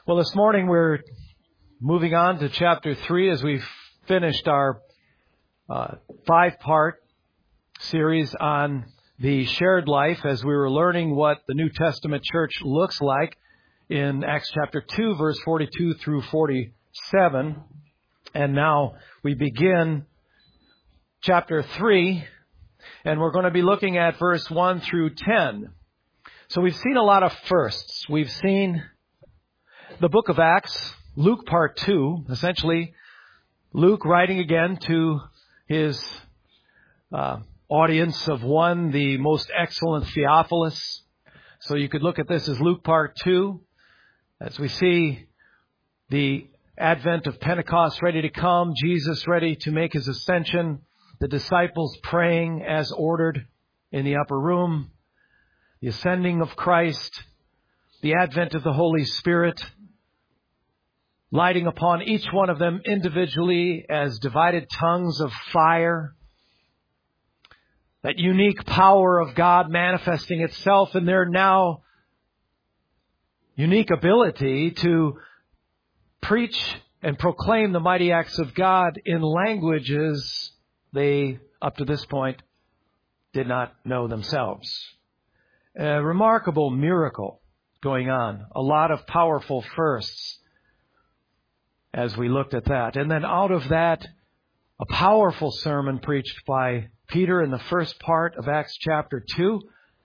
Well, this morning we're moving on to chapter 3 as we've finished our 5-part series on the shared life as we were learning what the New Testament church looks like in Acts chapter 2, verse 42 through 47. And now we begin chapter 3, and we're going to be looking at verse 1 through 10. So we've seen a lot of firsts. We've seen the book of Acts, Luke part 2, essentially Luke writing again to his audience of one, the most excellent Theophilus. So you could look at this as Luke part 2, as we see the advent of Pentecost ready to come, Jesus ready to make his ascension, the disciples praying as ordered in the upper room, the ascending of Christ, the advent of the Holy Spirit, lighting upon each one of them individually as divided tongues of fire. That unique power of God manifesting itself in their now unique ability to preach and proclaim the mighty acts of God in languages they, up to this point, did not know themselves. A remarkable miracle going on. A lot of powerful firsts as we looked at that. And then out of that, a powerful sermon preached by Peter in the first part of Acts chapter 2,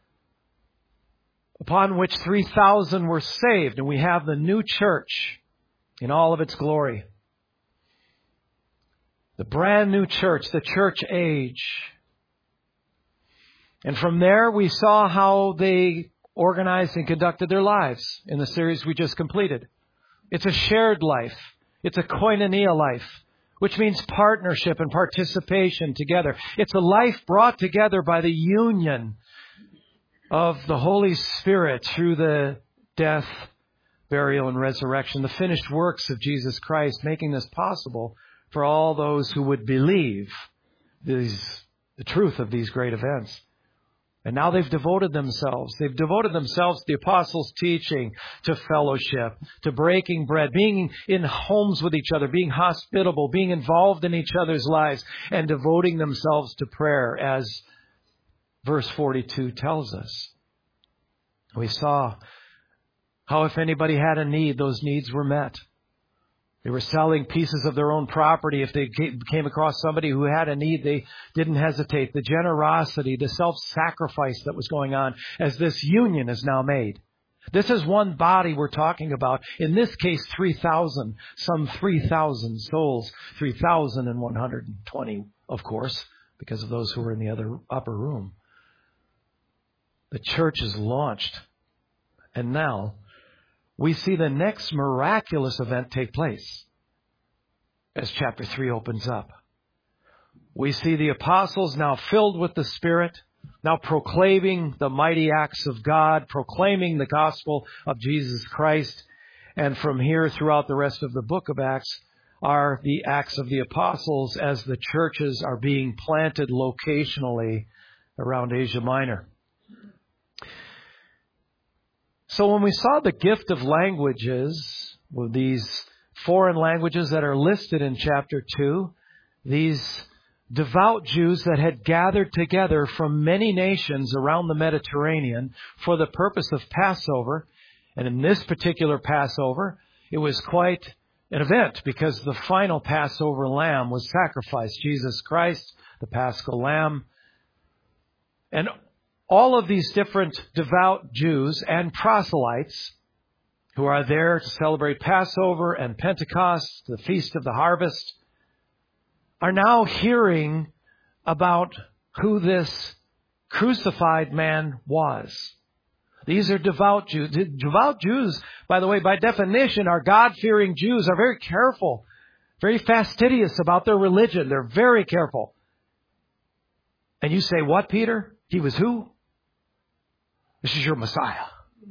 upon which 3,000 were saved. And we have the new church in all of its glory. The brand new church, the church age. And from there we saw how they organized and conducted their lives in the series we just completed. It's a shared life. It's a koinonia life, which means partnership and participation together. It's a life brought together by the union of the Holy Spirit through the death, burial, and resurrection, the finished works of Jesus Christ, making this possible for all those who would believe the truth of these great events. And now they've devoted themselves. They've devoted themselves to the apostles' teaching, to fellowship, to breaking bread, being in homes with each other, being hospitable, being involved in each other's lives, and devoting themselves to prayer, as verse 42 tells us. We saw how if anybody had a need, those needs were met. They were selling pieces of their own property. If they came across somebody who had a need, they didn't hesitate. The generosity, the self-sacrifice that was going on as this union is now made. This is one body we're talking about. In this case, 3,000, some 3,000 souls, 3,120, of course, because of those who were in the other upper room. The church is launched. And now we see the next miraculous event take place as chapter 3 opens up. We see the apostles now filled with the Spirit, now proclaiming the mighty acts of God, proclaiming the gospel of Jesus Christ. And from here throughout the rest of the book of Acts are the Acts of the Apostles as the churches are being planted locationally around Asia Minor. So when we saw the gift of languages, with these foreign languages that are listed in chapter 2, these devout Jews that had gathered together from many nations around the Mediterranean for the purpose of Passover, and in this particular Passover, it was quite an event because the final Passover lamb was sacrificed, Jesus Christ, the Paschal Lamb. And all of these different devout Jews and proselytes who are there to celebrate Passover and Pentecost, the Feast of the Harvest, are now hearing about who this crucified man was. These are devout Jews. Devout Jews, by the way, by definition, are God-fearing Jews, are very careful, very fastidious about their religion. They're very careful. And you say, what, Peter? He was who? This is your Messiah.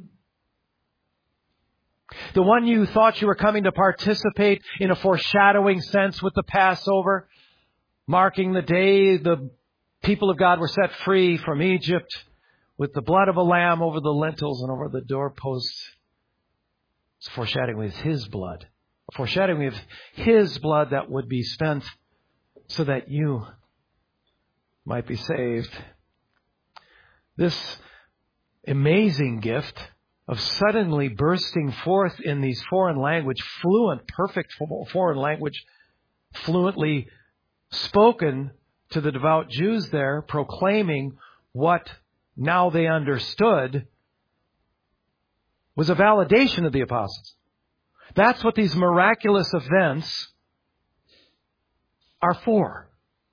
The one you thought you were coming to participate in a foreshadowing sense with the Passover, marking the day the people of God were set free from Egypt with the blood of a lamb over the lintels and over the doorposts. It's a foreshadowing of His blood. A foreshadowing of His blood that would be spent so that you might be saved. This amazing gift of suddenly bursting forth in these foreign language, fluent, perfect foreign language, fluently spoken to the devout Jews there, proclaiming what now they understood, was a validation of the apostles. That's what these miraculous events are for.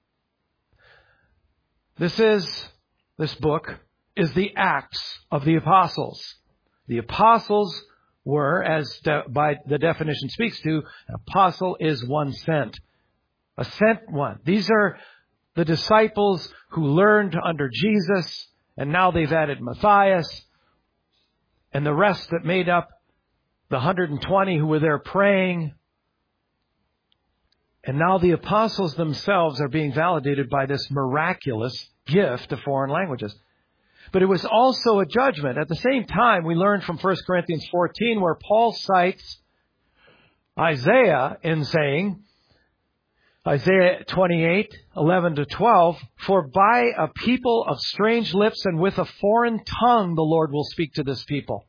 This book is the Acts of the Apostles. The apostles were, as by the definition speaks to, an apostle is one sent. A sent one. These are the disciples who learned under Jesus, and now they've added Matthias, and the rest that made up the 120 who were there praying. And now the apostles themselves are being validated by this miraculous gift of foreign languages. But it was also a judgment. At the same time, we learned from 1 Corinthians 14, where Paul cites Isaiah in saying, Isaiah 28, 11 to 12, "For by a people of strange lips and with a foreign tongue the Lord will speak to this people."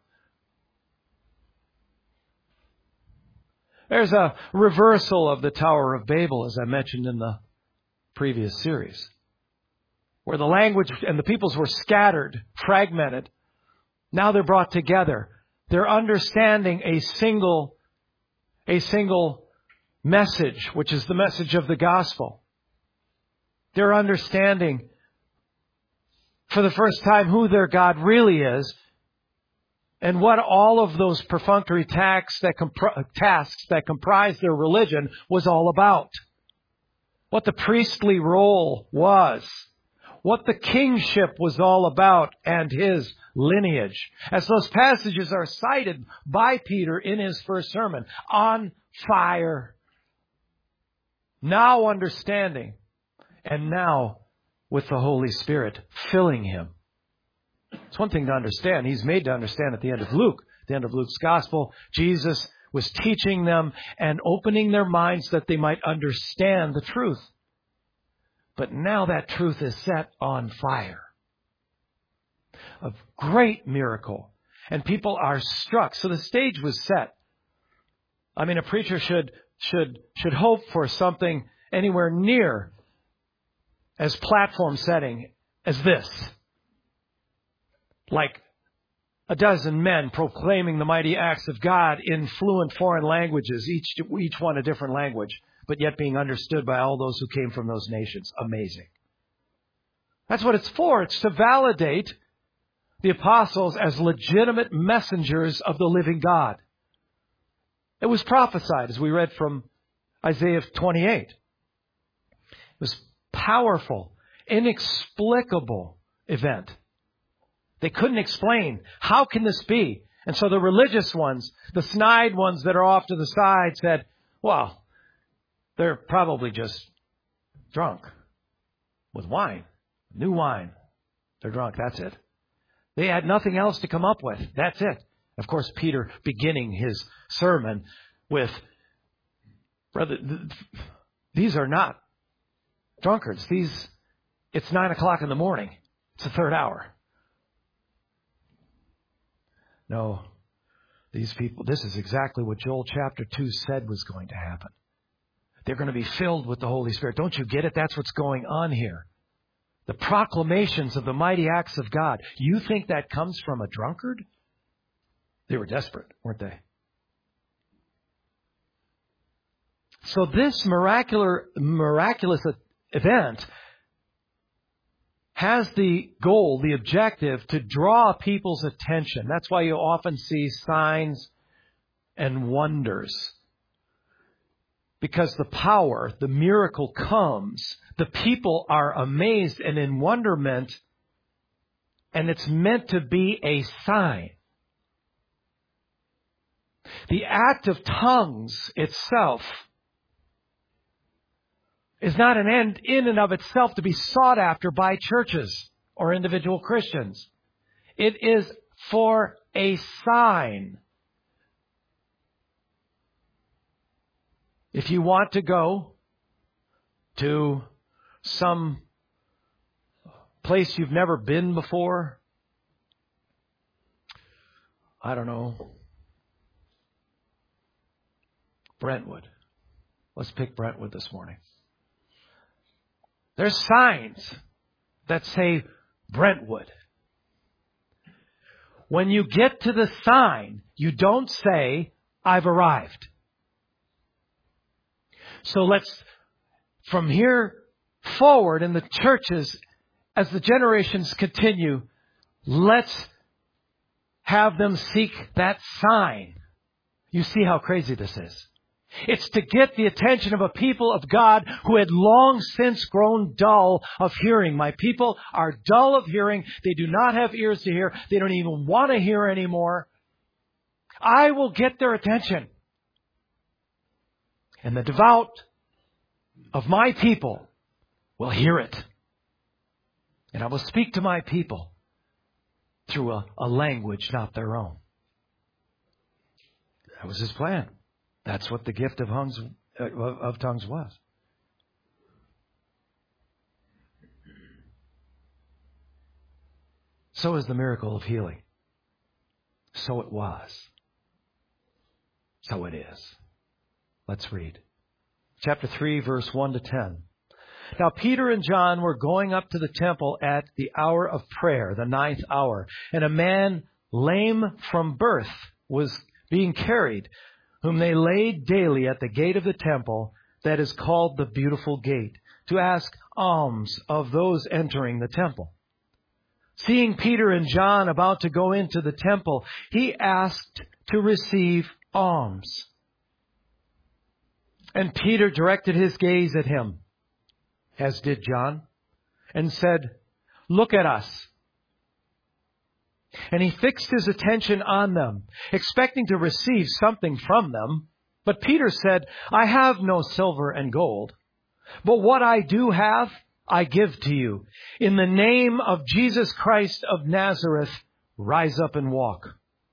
There's a reversal of the Tower of Babel, as I mentioned in the previous series, where the language and the peoples were scattered, fragmented. Now they're brought together. They're understanding a single message, which is the message of the gospel. They're understanding for the first time who their God really is and what all of those perfunctory tasks that comprise their religion was all about. What the priestly role was. What the kingship was all about and his lineage. As those passages are cited by Peter in his first sermon, on fire. Now understanding. And now with the Holy Spirit filling him. It's one thing to understand. He's made to understand at the end of Luke. At the end of Luke's gospel, Jesus was teaching them and opening their minds that they might understand the truth. But now that truth is set on fire. A great miracle. And people are struck. So the stage was set. I mean, a preacher should hope for something anywhere near as platform setting as this. Like a dozen men proclaiming the mighty acts of God in fluent foreign languages, each one a different language, but yet being understood by all those who came from those nations. Amazing. That's what it's for. It's to validate the apostles as legitimate messengers of the living God. It was prophesied, as we read from Isaiah 28. It was powerful, inexplicable event. They couldn't explain, how can this be? And so the religious ones, the snide ones that are off to the side said, well, they're probably just drunk with wine, new wine. They're drunk, that's it. They had nothing else to come up with. That's it. Of course, Peter beginning his sermon with, brother, these are not drunkards. It's 9 o'clock in the morning. It's the third hour. No, these people, this is exactly what Joel chapter 2 said was going to happen. They're going to be filled with the Holy Spirit. Don't you get it? That's what's going on here. The proclamations of the mighty acts of God. You think that comes from a drunkard? They were desperate, weren't they? So this miraculous event has the goal, the objective, to draw people's attention. That's why you often see signs and wonders. Because the power, the miracle comes, the people are amazed and in wonderment, and it's meant to be a sign. The act of tongues itself is not an end in and of itself to be sought after by churches or individual Christians. It is for a sign. If you want to go to some place you've never been before, I don't know, Brentwood. Let's pick Brentwood this morning. There's signs that say Brentwood. When you get to the sign, you don't say, I've arrived. So let's, from here forward in the churches, as the generations continue, let's have them seek that sign. You see how crazy this is. It's to get the attention of a people of God who had long since grown dull of hearing. My people are dull of hearing. They do not have ears to hear. They don't even want to hear anymore. I will get their attention. And the devout of my people will hear it. And I will speak to my people through a language not their own. That was his plan. That's what the gift of tongues was. So is the miracle of healing. So it was. So it is. Let's read. Chapter 3, verse 1 to 10. Now Peter and John were going up to the temple at the hour of prayer, the 9th hour, and a man lame from birth was being carried, whom they laid daily at the gate of the temple, that is called the Beautiful Gate, to ask alms of those entering the temple. Seeing Peter and John about to go into the temple, he asked to receive alms. And Peter directed his gaze at him, as did John, and said, "Look at us." And he fixed his attention on them, expecting to receive something from them. But Peter said, "I have no silver and gold, but what I do have, I give to you. In the name of Jesus Christ of Nazareth, rise up and walk."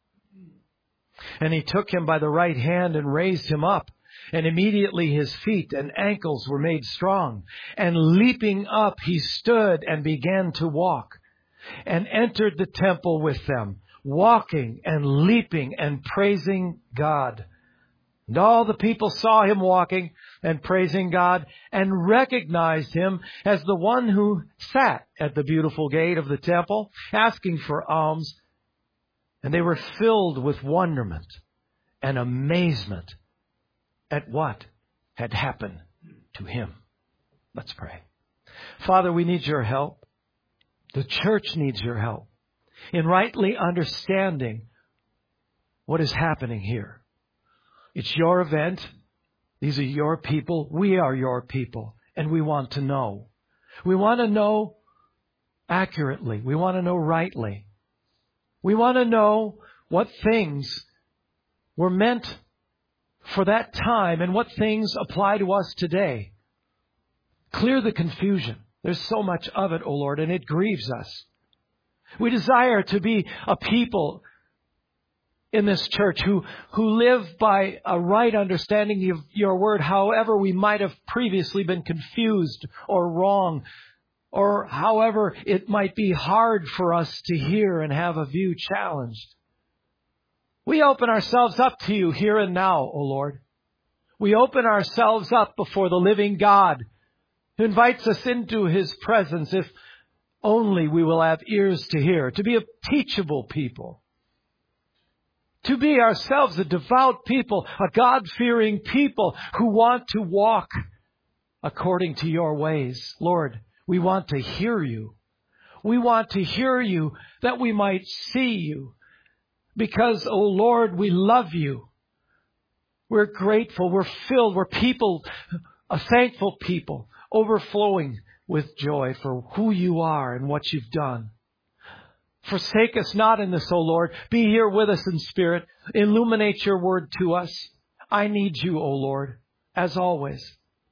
And he took him by the right hand and raised him up. And immediately his feet and ankles were made strong. And leaping up, he stood and began to walk, and entered the temple with them, walking and leaping and praising God. And all the people saw him walking and praising God, and recognized him as the one who sat at the beautiful gate of the temple, asking for alms. And they were filled with wonderment and amazement at what had happened to him. Let's pray. Father, we need your help. The church needs your help in rightly understanding what is happening here. It's your event. These are your people. We are your people. And we want to know. We want to know accurately. We want to know rightly. We want to know what things were meant for that time and what things apply to us today. Clear the confusion. There's so much of it, O Lord, and it grieves us. We desire to be a people in this church who live by a right understanding of your word, however we might have previously been confused or wrong, or however it might be hard for us to hear and have a view challenged. We open ourselves up to you here and now, O Lord. We open ourselves up before the living God who invites us into his presence if only we will have ears to hear, to be a teachable people, to be ourselves a devout people, a God-fearing people who want to walk according to your ways. Lord, we want to hear you. We want to hear you that we might see you. Because, oh Lord, we love you. We're grateful. We're filled. We're people, a thankful people, overflowing with joy for who you are and what you've done. Forsake us not in this, O Lord. Be here with us in spirit. Illuminate your word to us. I need you, O Lord, as always.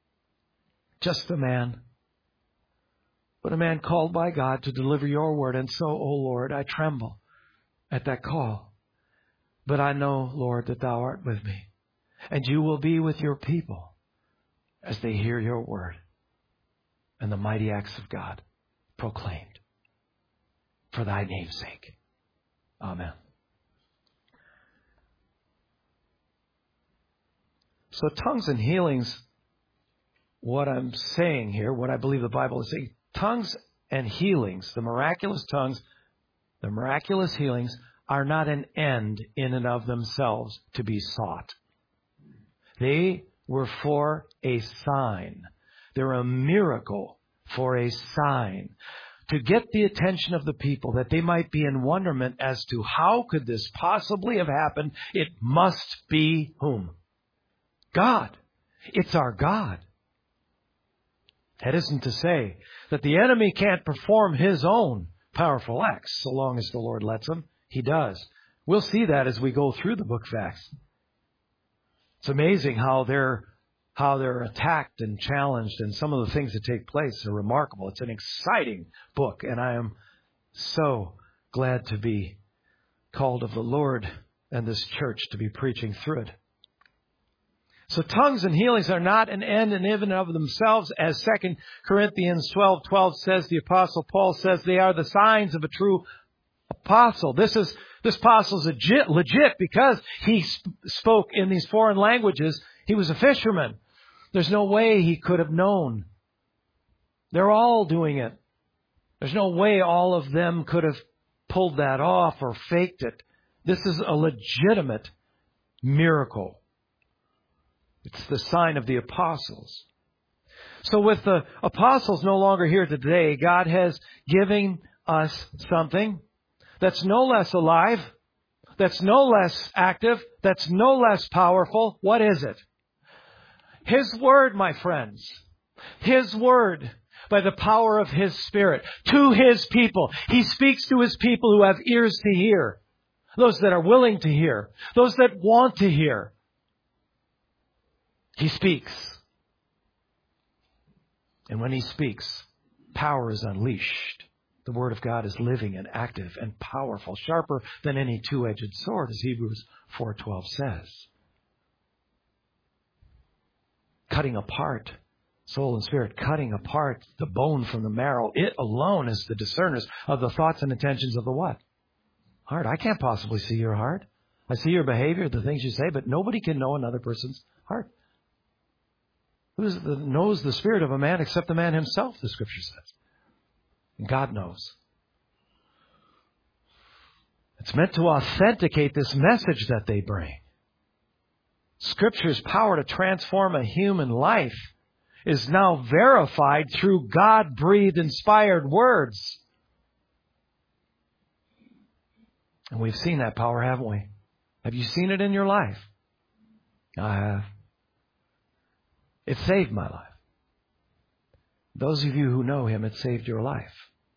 Just a man, but a man called by God to deliver your word. And so, O Lord, I tremble at that call. But I know, Lord, that thou art with me, and you will be with your people. as they hear your word and the mighty acts of God proclaimed for thy name's sake. Amen. So tongues and healings, what I'm saying here, what I believe the Bible is saying, tongues and healings, the miraculous tongues, the miraculous healings are not an end in and of themselves to be sought. They were for a sign. They're a miracle for a sign. To get the attention of the people, that they might be in wonderment as to how could this possibly have happened. It must be whom? God. It's our God. That isn't to say that the enemy can't perform his own powerful acts so long as the Lord lets him. He does. We'll see that as we go through the book of Acts. It's amazing how they're attacked and challenged, and some of the things that take place are remarkable. It's an exciting book, and I am so glad to be called of the Lord and this church to be preaching through it. So tongues and healings are not an end in and of themselves, as 2 Corinthians 12:12 says. The Apostle Paul says they are the signs of a true apostle. This apostle is legit because he spoke in these foreign languages. He was a fisherman. There's no way he could have known. They're all doing it. There's no way all of them could have pulled that off or faked it. This is a legitimate miracle. It's the sign of the apostles. So with the apostles no longer here today, God has given us something that's no less alive, that's no less active, that's no less powerful. What is it? His Word, my friends. His Word, by the power of His Spirit, to His people. He speaks to His people who have ears to hear. Those that are willing to hear. Those that want to hear. He speaks. And when He speaks, power is unleashed. The Word of God is living and active and powerful, sharper than any two-edged sword, as Hebrews 4:12 says. Cutting apart soul and spirit, cutting apart the bone from the marrow. It alone is the discerners of the thoughts and intentions of the what? Heart. I can't possibly see your heart. I see your behavior, the things you say, but nobody can know another person's heart. Who knows the spirit of a man except the man himself, the Scripture says. And God knows. It's meant to authenticate this message that they bring. Scripture's power to transform a human life is now verified through God-breathed, inspired words. And we've seen that power, haven't we? Have you seen it in your life? I have. It saved my life. Those of you who know Him, it saved your life.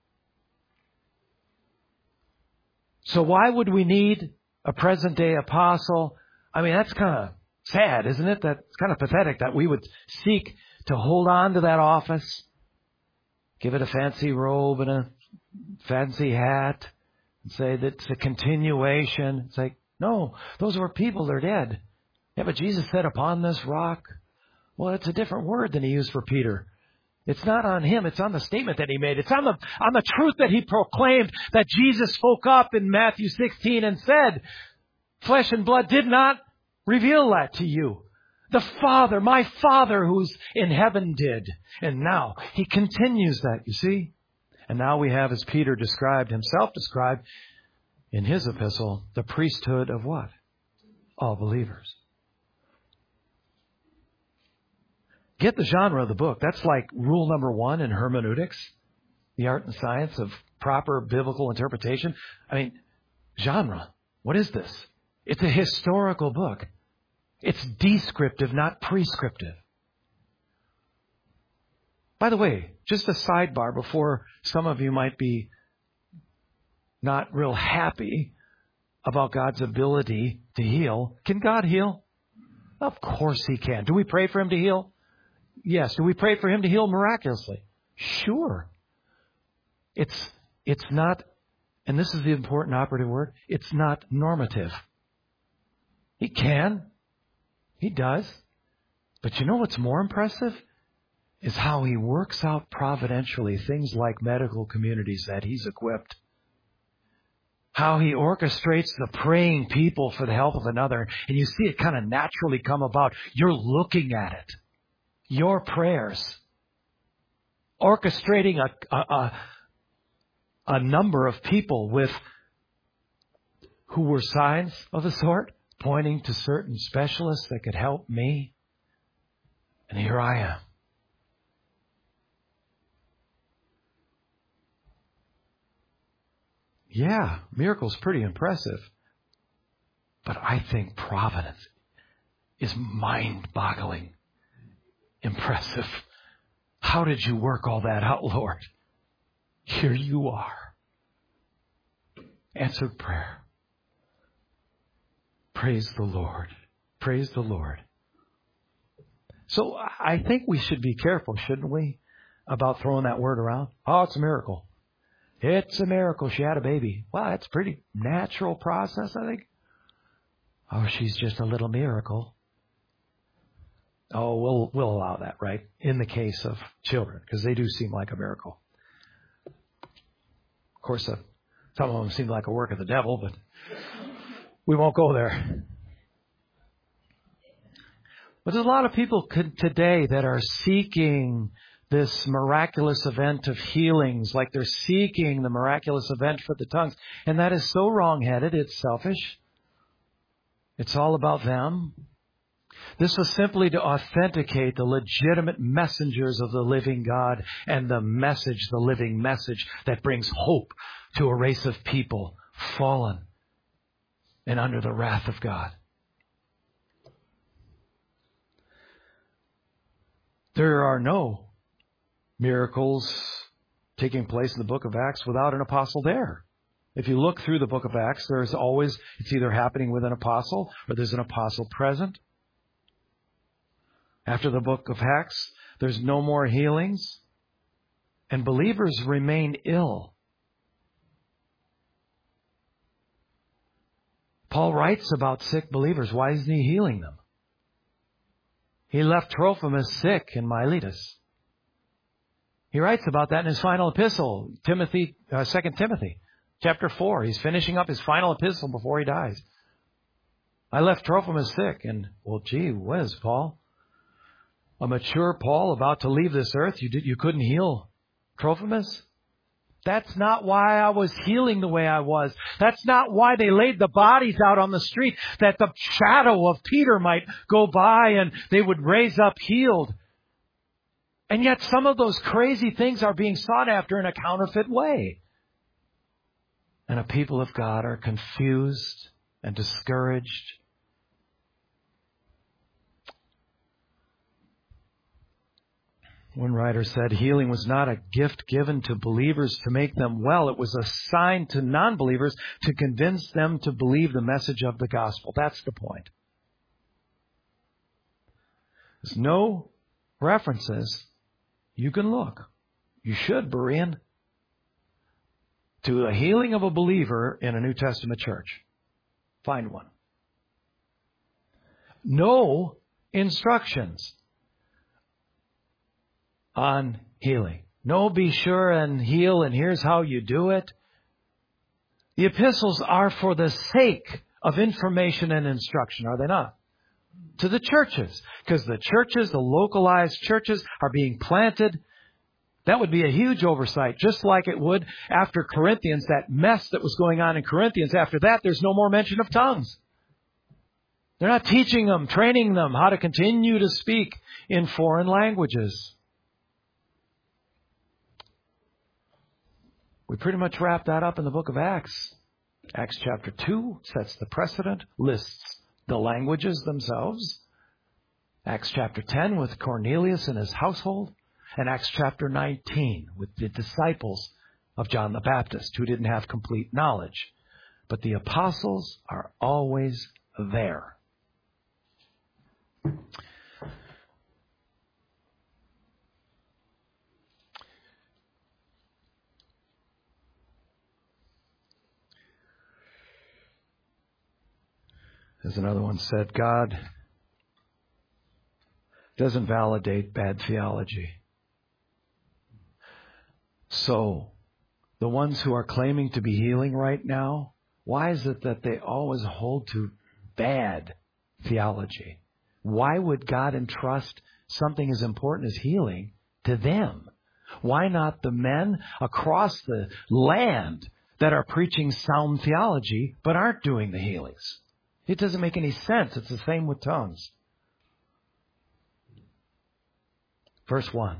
So why would we need a present-day apostle? I mean, that's kind of sad, isn't it? That's kind of pathetic that we would seek to hold on to that office, give it a fancy robe and a fancy hat, and say that it's a continuation. It's like, no, those were people, they're dead. Yeah, but Jesus said, upon this rock. Well, it's a different word than He used for Peter. It's not on him. It's on the statement that he made. It's on the truth that he proclaimed, that Jesus spoke up in Matthew 16 and said, flesh and blood did not reveal that to you. The Father, my Father who's in heaven did. And now He continues that, you see. And now we have, as Peter himself described in his epistle, the priesthood of what? All believers. Get the genre of the book. That's like rule number 1 in hermeneutics, the art and science of proper biblical interpretation. I mean, genre. What is this? It's a historical book. It's descriptive, not prescriptive. By the way, just a sidebar before some of you might be not real happy about God's ability to heal. Can God heal? Of course He can. Do we pray for Him to heal? Yes. Do we pray for Him to heal miraculously? Sure. It's not, and this is the important operative word, it's not normative. He can. He does. But you know what's more impressive? Is how He works out providentially things like medical communities that He's equipped. How He orchestrates the praying people for the health of another. And you see it kind of naturally come about. You're looking at it. Your prayers. Orchestrating a number of people who were signs of the sort, pointing to certain specialists that could help me. And here I am. Yeah, miracle's pretty impressive. But I think providence is mind-boggling impressive. How did you work all that out, Lord? Here you are. Answered prayer. Praise the Lord. Praise the Lord. So I think we should be careful, shouldn't we, about throwing that word around? Oh, it's a miracle. It's a miracle she had a baby. Well, that's a pretty natural process, I think. Oh, she's just a little miracle. Oh, we'll allow that, right? In the case of children, because they do seem like a miracle. Of course, some of them seem like a work of the devil, but we won't go there. But there's a lot of people today that are seeking this miraculous event of healings, like they're seeking the miraculous event for the tongues. And that is so wrong-headed, it's selfish. It's all about them. This was simply to authenticate the legitimate messengers of the living God and the message, the living message that brings hope to a race of people fallen and under the wrath of God. There are no miracles taking place in the book of Acts without an apostle there. If you look through the book of Acts, it's either happening with an apostle or there's an apostle present. After the book of Acts, there's no more healings, and believers remain ill. Paul writes about sick believers. Why isn't he healing them? He left Trophimus sick in Miletus. He writes about that in his final epistle, 2 Timothy, chapter 4. He's finishing up his final epistle before he dies. I left Trophimus sick, and, well, gee whiz, Paul. A mature Paul about to leave this earth, you couldn't heal Trophimus? That's not why I was healing the way I was. That's not why they laid the bodies out on the street, that the shadow of Peter might go by and they would raise up healed. And yet some of those crazy things are being sought after in a counterfeit way. And the people of God are confused and discouraged. One writer said healing was not a gift given to believers to make them well. It was a sign to non-believers to convince them to believe the message of the gospel. That's the point. There's no references. You can look. You should, Berean, to the healing of a believer in a New Testament church. Find one. No instructions on healing. No, be sure and heal, and here's how you do it. The epistles are for the sake of information and instruction, are they not? To the churches. Because the churches, the localized churches, are being planted. That would be a huge oversight, just like it would after Corinthians, that mess that was going on in Corinthians. After that, there's no more mention of tongues. They're not teaching them, training them how to continue to speak in foreign languages. We pretty much wrap that up in the book of Acts. Acts chapter 2 sets the precedent, lists the languages themselves. Acts chapter 10 with Cornelius and his household. And Acts chapter 19 with the disciples of John the Baptist who didn't have complete knowledge. But the apostles are always there. As another one said, God doesn't validate bad theology. So, the ones who are claiming to be healing right now, why is it that they always hold to bad theology? Why would God entrust something as important as healing to them? Why not the men across the land that are preaching sound theology but aren't doing the healings? It doesn't make any sense. It's the same with tongues. Verse 1.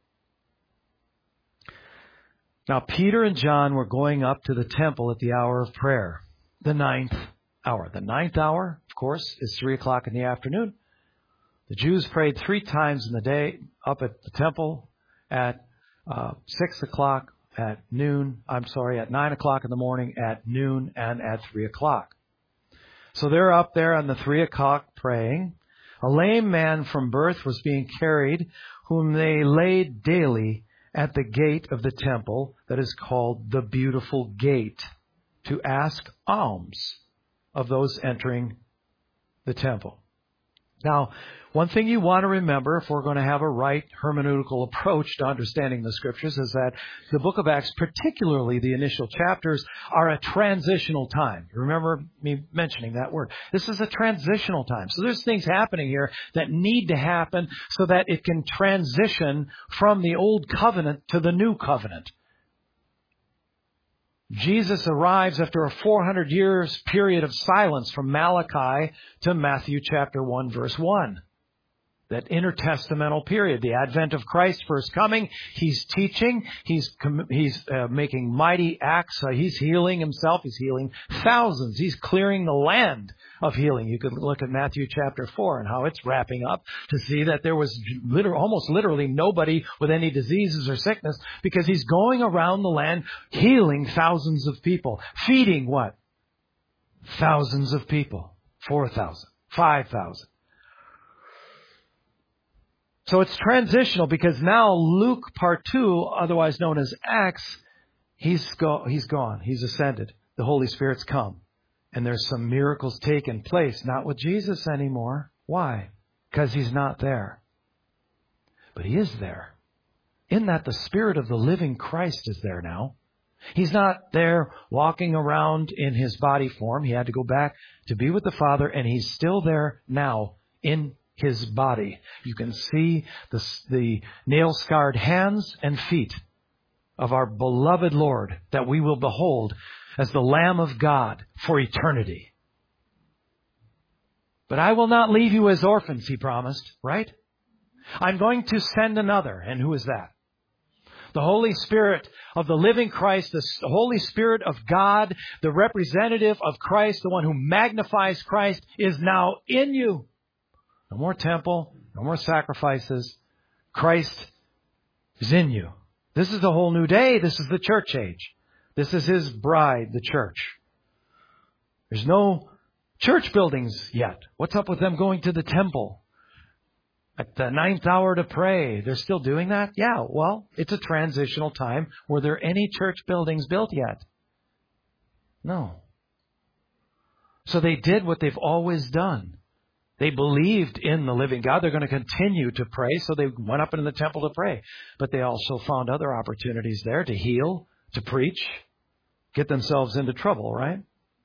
Now Peter and John were going up to the temple at the hour of prayer, the 9th hour. The 9th hour, of course, is 3 o'clock in the afternoon. The Jews prayed 3 times in the day up at the temple at 6 o'clock, at 9 o'clock in the morning, at noon, and at 3 o'clock. So they're up there on the 3 o'clock praying. A lame man from birth was being carried, whom they laid daily at the gate of the temple that is called the Beautiful Gate, to ask alms of those entering the temple. Now, one thing you want to remember if we're going to have a right hermeneutical approach to understanding the Scriptures is that the book of Acts, particularly the initial chapters, are a transitional time. You remember me mentioning that word. This is a transitional time. So there's things happening here that need to happen so that it can transition from the old covenant to the new covenant. Jesus arrives after a 400 years period of silence from Malachi to Matthew chapter 1 verse 1. That intertestamental period, the advent of Christ first coming, He's teaching, He's making mighty acts, He's healing Himself, He's healing thousands, He's clearing the land of healing. You could look at Matthew chapter 4 and how it's wrapping up to see that there was almost literally nobody with any diseases or sickness because He's going around the land healing thousands of people. Feeding what? Thousands of people. 4,000. 5,000. So it's transitional because now Luke part 2, otherwise known as Acts, he's gone. He's ascended. The Holy Spirit's come. And there's some miracles taking place, not with Jesus anymore. Why? Because He's not there. But He is there. In that the Spirit of the living Christ is there now. He's not there walking around in His body form. He had to go back to be with the Father, and He's still there now in His body. You can see the nail-scarred hands and feet of our beloved Lord that we will behold as the Lamb of God for eternity. But I will not leave you as orphans, He promised, right? I'm going to send another. And who is that? The Holy Spirit of the living Christ, the Holy Spirit of God, the representative of Christ, the one who magnifies Christ, is now in you. No more temple, no more sacrifices. Christ is in you. This is the whole new day. This is the church age. This is His bride, the church. There's no church buildings yet. What's up with them going to the temple at the 9th hour to pray? They're still doing that? Yeah, well, it's a transitional time. Were there any church buildings built yet? No. So they did what they've always done. They believed in the living God. They're going to continue to pray, so they went up into the temple to pray. But they also found other opportunities there to heal, to preach, get themselves into trouble, right?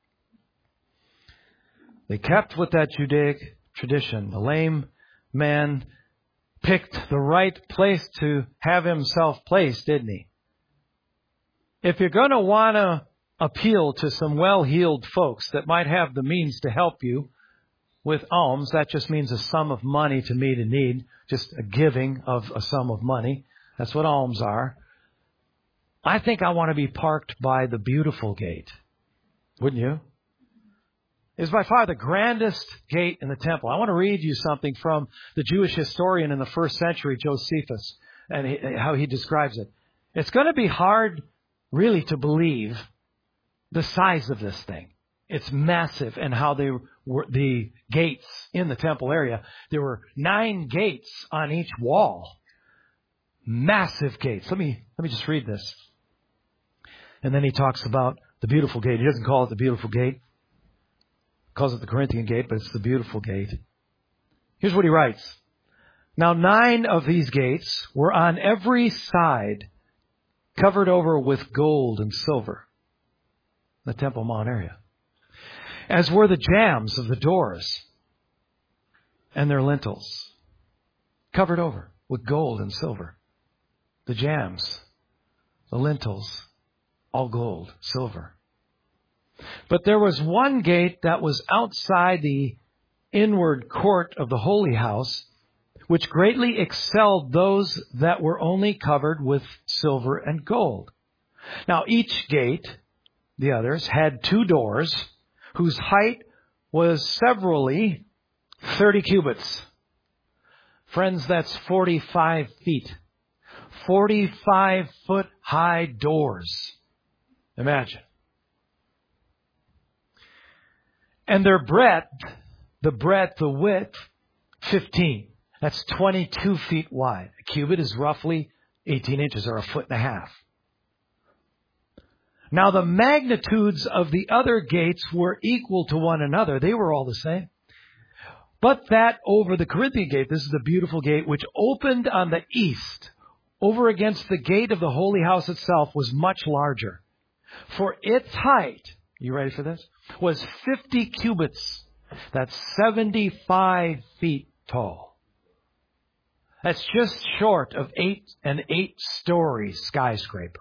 They kept with that Judaic tradition. The lame man picked the right place to have himself placed, didn't he? If you're going to want to appeal to some well-heeled folks that might have the means to help you, with alms, that just means a sum of money to meet a need, just a giving of a sum of money. That's what alms are. I think I want to be parked by the Beautiful Gate. Wouldn't you? It's by far the grandest gate in the temple. I want to read you something from the Jewish historian in the first century, Josephus, and how he describes it. It's going to be hard, really, to believe the size of this thing. It's massive, and how they were the gates in the temple area. There were 9 gates on each wall. Massive gates. Let me just read this. And then he talks about the Beautiful Gate. He doesn't call it the Beautiful Gate. He calls it the Corinthian Gate, but it's the Beautiful Gate. Here's what he writes. Now 9 of these gates were on every side covered over with gold and silver, the Temple Mount area, as were the jambs of the doors and their lintels, covered over with gold and silver. The jambs, the lintels, all gold, silver. But there was one gate that was outside the inward court of the holy house, which greatly excelled those that were only covered with silver and gold. Now each gate, the others, had 2 doors, whose height was severally 30 cubits. Friends, that's 45 feet. 45-foot high doors. Imagine. And their breadth, the width, 15. That's 22 feet wide. A cubit is roughly 18 inches or a foot and a half. Now the magnitudes of the other gates were equal to one another. They were all the same. But that over the Corinthian gate, this is the beautiful gate, which opened on the east, over against the gate of the holy house itself, was much larger. For its height, you ready for this? Was 50 cubits. That's 75 feet tall. That's just short of an 8-story skyscraper.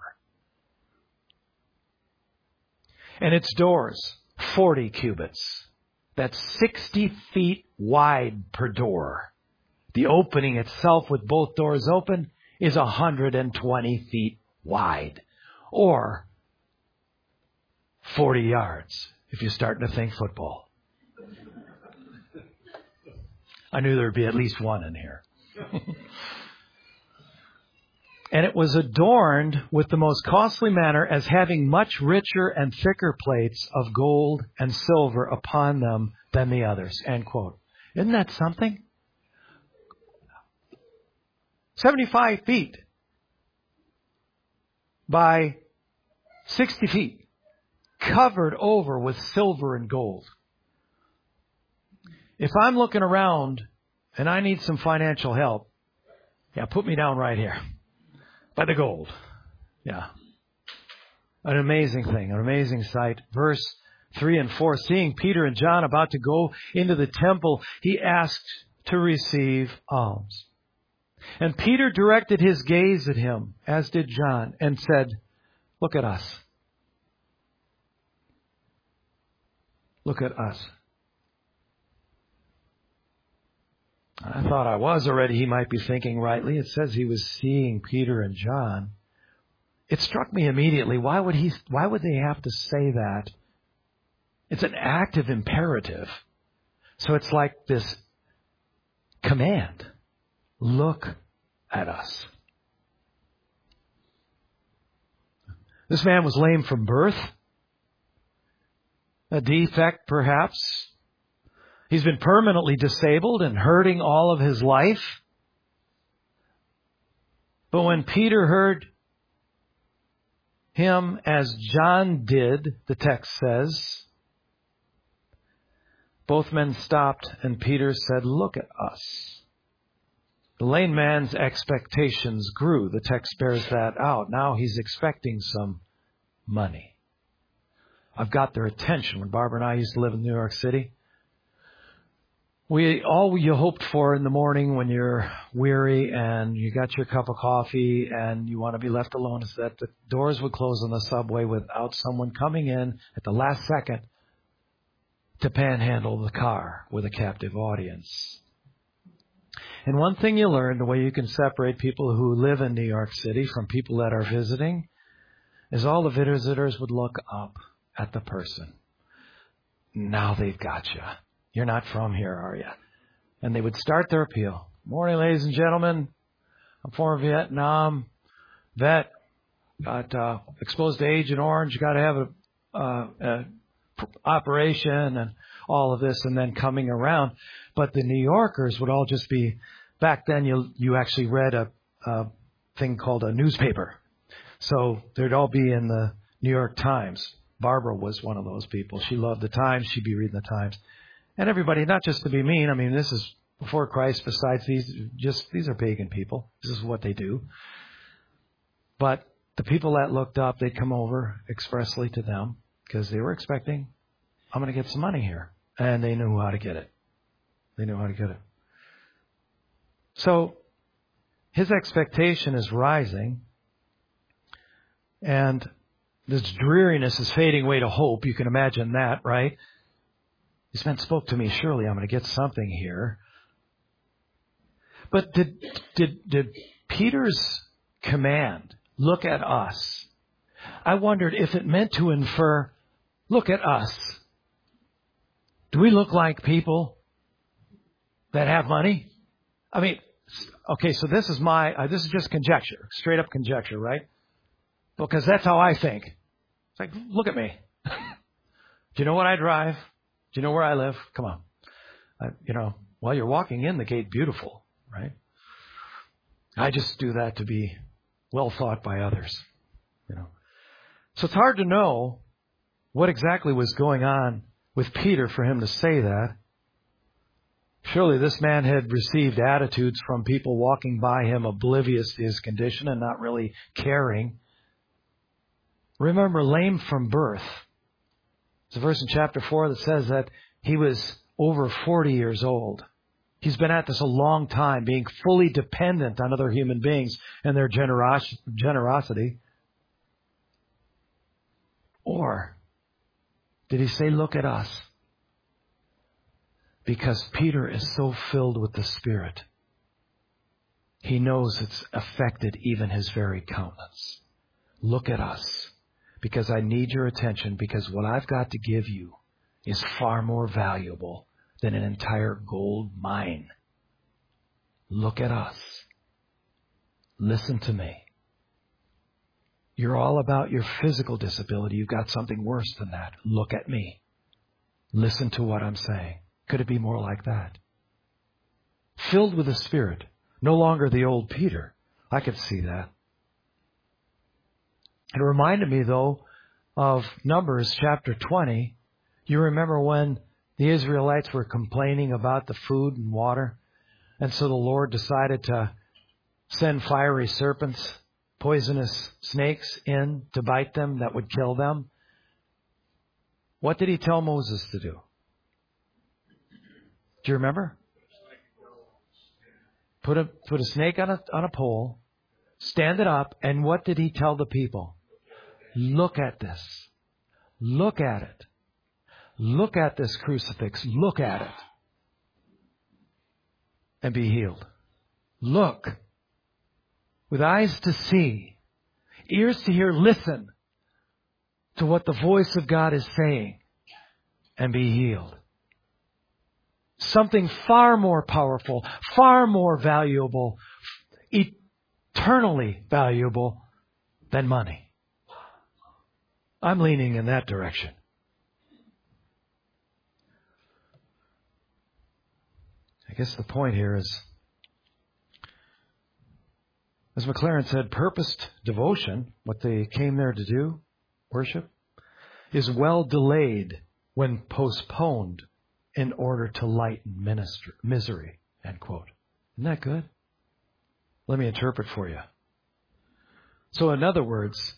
And its doors, 40 cubits. That's 60 feet wide per door. The opening itself with both doors open is 120 feet wide. Or 40 yards, if you're starting to think football. I knew there would be at least one in here. And it was adorned with the most costly manner, as having much richer and thicker plates of gold and silver upon them than the others. End quote. Isn't that something? 75 feet by 60 feet, covered over with silver and gold. If I'm looking around and I need some financial help, put me down right here. By the gold. Yeah. An amazing thing, an amazing sight. Verse 3 and 4, seeing Peter and John about to go into the temple, he asked to receive alms. And Peter directed his gaze at him, as did John, and said, "Look at us. Look at us." I thought I was already, he might be thinking rightly. It says he was seeing Peter and John. It struck me immediately. Why would they have to say that? It's an active imperative. So it's like this command. Look at us. This man was lame from birth. A defect, perhaps. He's been permanently disabled and hurting all of his life. But when Peter heard him as John did, the text says, both men stopped and Peter said, "Look at us." The lame man's expectations grew. The text bears that out. Now he's expecting some money. I've got their attention. When Barbara and I used to live in New York City, all you hoped for in the morning when you're weary and you got your cup of coffee and you want to be left alone is that the doors would close on the subway without someone coming in at the last second to panhandle the car with a captive audience. And one thing you learn, the way you can separate people who live in New York City from people that are visiting, is all the visitors would look up at the person. Now they've got you. You're not from here, are you? And they would start their appeal. "Morning, ladies and gentlemen. I'm from Vietnam. Vet. Got exposed to Agent Orange. Got to have a operation," and all of this, and then coming around. But the New Yorkers would all just be, back then you actually read a thing called a newspaper. So they'd all be in the New York Times. Barbara was one of those people. She loved the Times. She'd be reading the Times. And everybody, not just to be mean, I mean, this is before Christ, besides these are pagan people. This is what they do. But the people that looked up, they'd come over expressly to them because they were expecting, I'm going to get some money here. And they knew how to get it. They knew how to get it. So his expectation is rising. And this dreariness is fading away to hope. You can imagine that, right? This man spoke to me. Surely I'm going to get something here. But did Peter's command, look at us, I wondered if it meant to infer, look at us. Do we look like people that have money? I mean, okay, so this is just conjecture, straight up conjecture, right? Because that's how I think. It's like, look at me. Do you know what I drive? Do you know where I live? Come on. While you're walking in the gate, beautiful, right? I just do that to be well thought by others, So it's hard to know what exactly was going on with Peter for him to say that. Surely this man had received attitudes from people walking by him oblivious to his condition and not really caring. Remember, lame from birth. There's a verse in chapter 4 that says that he was over 40 years old. He's been at this a long time, being fully dependent on other human beings and their generosity. Or did he say, look at us? Because Peter is so filled with the Spirit, he knows it's affected even his very countenance. Look at us, because I need your attention, because what I've got to give you is far more valuable than an entire gold mine. Look at us. Listen to me. You're all about your physical disability. You've got something worse than that. Look at me. Listen to what I'm saying. Could it be more like that? Filled with the Spirit. No longer the old Peter. I could see that. It reminded me, though, of Numbers chapter 20. You remember when the Israelites were complaining about the food and water? And so the Lord decided to send fiery serpents, poisonous snakes in to bite them that would kill them. What did he tell Moses to do? Do you remember? Put a snake on a pole, stand it up, and what did he tell the people? Look at this. Look at it. Look at this crucifix. Look at it. And be healed. Look. With eyes to see, ears to hear, listen to what the voice of God is saying and be healed. Something far more powerful, far more valuable, eternally valuable than money. I'm leaning in that direction. I guess the point here is, as McLaren said, purposed devotion, what they came there to do, worship, is well delayed when postponed in order to lighten misery, end quote. Isn't that good? Let me interpret for you. So in other words,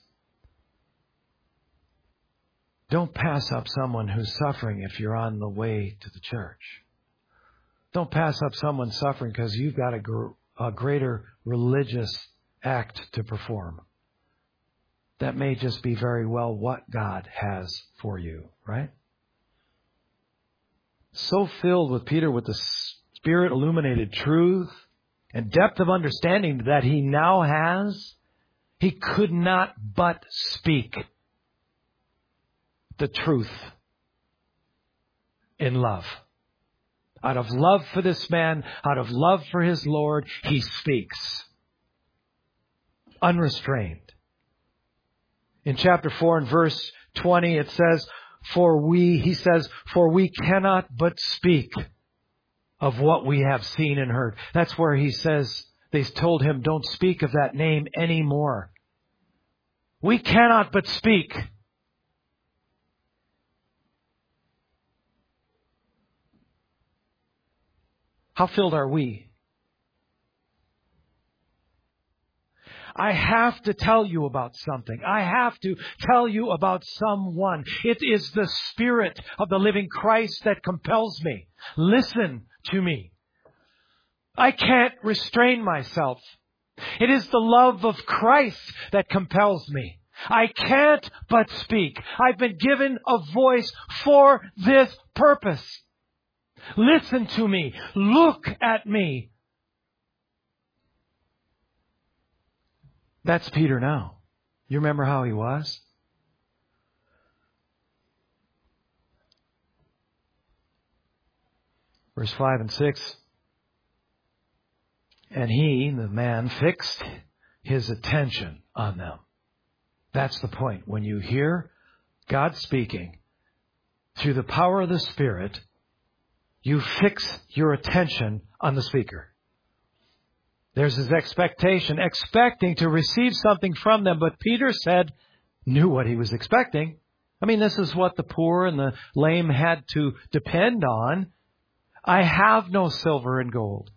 don't pass up someone who's suffering if you're on the way to the church. Don't pass up someone suffering because you've got a greater religious act to perform. That may just be very well what God has for you, right? So filled with Peter with the Spirit illuminated truth and depth of understanding that he now has, he could not but speak the truth in love. Out of love for this man, out of love for his Lord, he speaks. Unrestrained. In chapter 4 and verse 20, it says, for we cannot but speak of what we have seen and heard. That's where he says, they told him, don't speak of that name anymore. We cannot but speak. How filled are we? I have to tell you about something. I have to tell you about someone. It is the Spirit of the living Christ that compels me. Listen to me. I can't restrain myself. It is the love of Christ that compels me. I can't but speak. I've been given a voice for this purpose. Listen to me. Look at me. That's Peter now. You remember how he was? Verse 5 and 6. And he, the man, fixed his attention on them. That's the point. When you hear God speaking through the power of the Spirit, you fix your attention on the speaker. There's his expectation, expecting to receive something from them. But Peter knew what he was expecting. I mean, this is what the poor and the lame had to depend on. I have no silver and gold.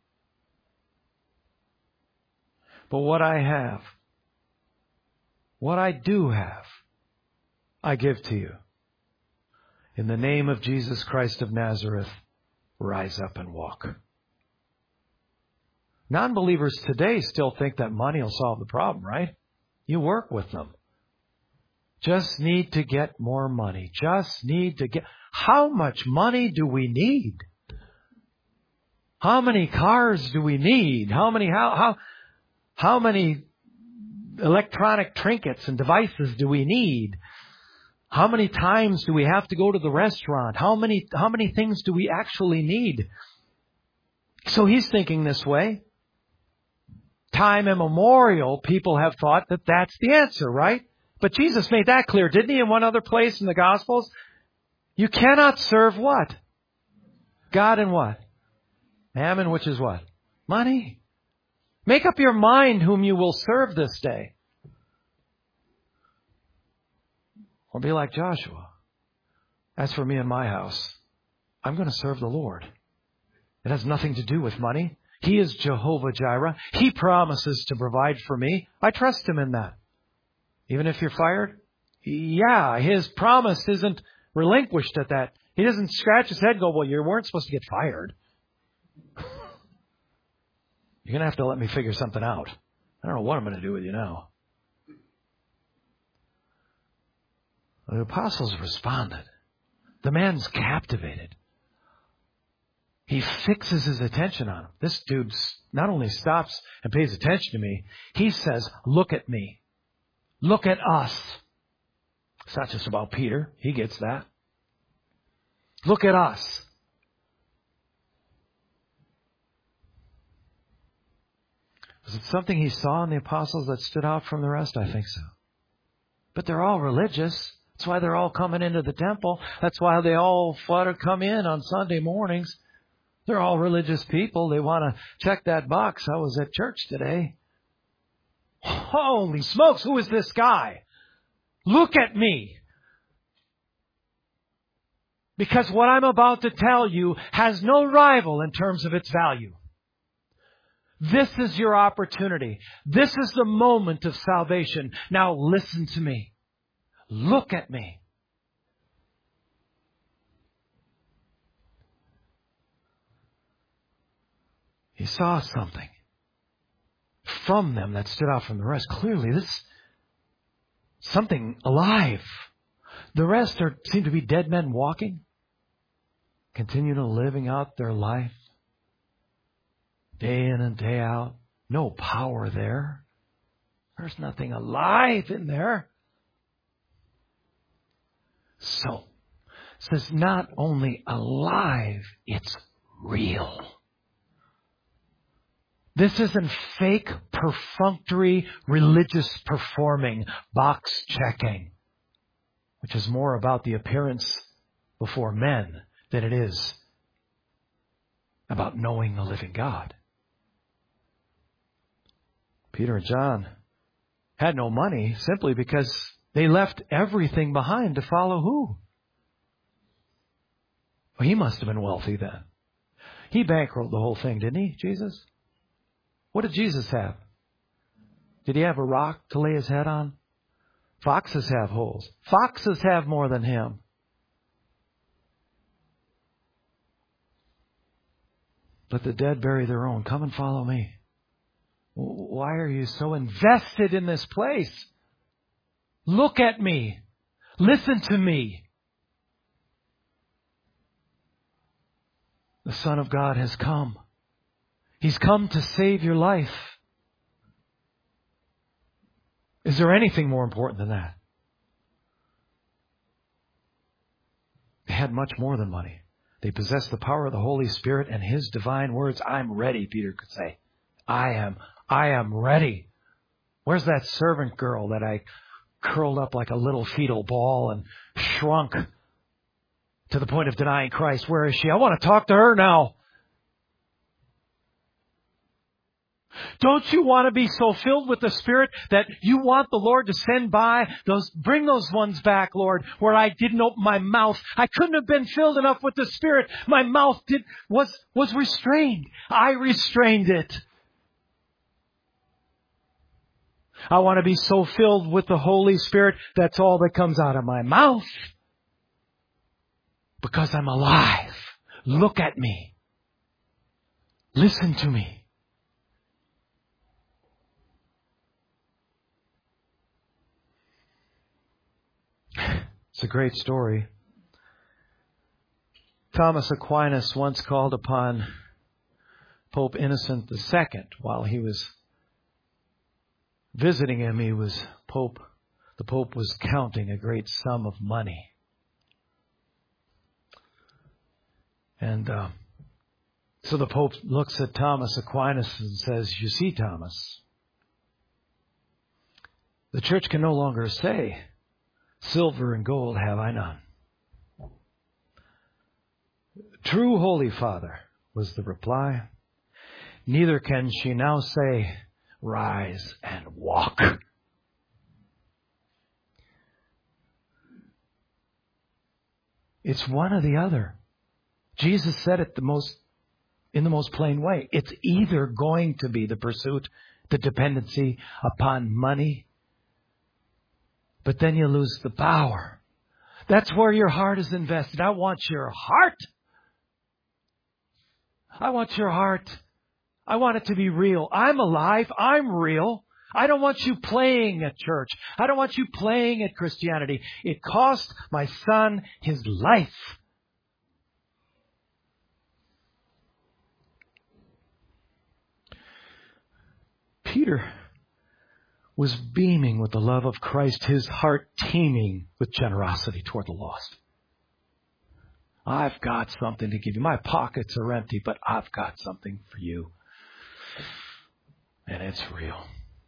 But what I have, what I do have, I give to you. In the name of Jesus Christ of Nazareth, rise up and walk. Non-believers today still think that money will solve the problem, right? You work with them. Just need to get more money. Just need to get... How much money do we need? How many cars do we need? How many electronic trinkets and devices do we need? How many times do we have to go to the restaurant? How many things do we actually need? So he's thinking this way. Time immemorial, people have thought that that's the answer, right? But Jesus made that clear, didn't he, in one other place in the Gospels? You cannot serve what? God and what? Mammon, which is what? Money. Make up your mind whom you will serve this day. Or be like Joshua. As for me and my house, I'm going to serve the Lord. It has nothing to do with money. He is Jehovah Jireh. He promises to provide for me. I trust Him in that. Even if you're fired? Yeah, His promise isn't relinquished at that. He doesn't scratch His head and go, well, you weren't supposed to get fired. You're going to have to let me figure something out. I don't know what I'm going to do with you now. The apostles responded. The man's captivated. He fixes his attention on him. This dude not only stops and pays attention to me, he says, look at me. Look at us. It's not just about Peter. He gets that. Look at us. Was it something he saw in the apostles that stood out from the rest? I think so. But they're all religious. That's why they're all coming into the temple. That's why they all want to come in on Sunday mornings. They're all religious people. They want to check that box. I was at church today. Holy smokes, who is this guy? Look at me. Because what I'm about to tell you has no rival in terms of its value. This is your opportunity. This is the moment of salvation. Now listen to me. Look at me. He saw something from them that stood out from the rest. Clearly, this something alive. The rest seem to be dead men walking, continuing living out their life day in and day out. No power there. There's nothing alive in there. So, it says not only alive, it's real. This isn't fake, perfunctory, religious performing, box checking, which is more about the appearance before men than it is about knowing the living God. Peter and John had no money simply because they left everything behind to follow who? Well, he must have been wealthy then. He bankrolled the whole thing, didn't he, Jesus? What did Jesus have? Did he have a rock to lay his head on? Foxes have holes. Foxes have more than him. Let the dead bury their own. Come and follow me. Why are you so invested in this place? Look at me. Listen to me. The Son of God has come. He's come to save your life. Is there anything more important than that? They had much more than money. They possessed the power of the Holy Spirit and His divine words. I'm ready, Peter could say. I am ready. Where's that servant girl that I curled up like a little fetal ball and shrunk to the point of denying Christ? Where is she? I want to talk to her now. Don't you want to be so filled with the Spirit that you want the Lord to send by bring those ones back, Lord, where I didn't open my mouth. I couldn't have been filled enough with the Spirit. My mouth was restrained. I restrained it. I want to be so filled with the Holy Spirit that's all that comes out of my mouth. Because I'm alive. Look at me. Listen to me. It's a great story. Thomas Aquinas once called upon Pope Innocent II while he was visiting him. The Pope was counting a great sum of money. And so the Pope looks at Thomas Aquinas and says, "You see, Thomas, the Church can no longer say, 'Silver and gold have I none.'" "True, Holy Father," was the reply, "neither can she now say, 'Rise and walk.'" It's one or the other. Jesus said it in the most plain way. It's either going to be the pursuit, the dependency upon money, but then you lose the power. That's where your heart is invested. I want your heart. I want your heart. I want it to be real. I'm alive. I'm real. I don't want you playing at church. I don't want you playing at Christianity. It cost my son his life. Peter was beaming with the love of Christ, his heart teeming with generosity toward the lost. I've got something to give you. My pockets are empty, but I've got something for you. And it's real.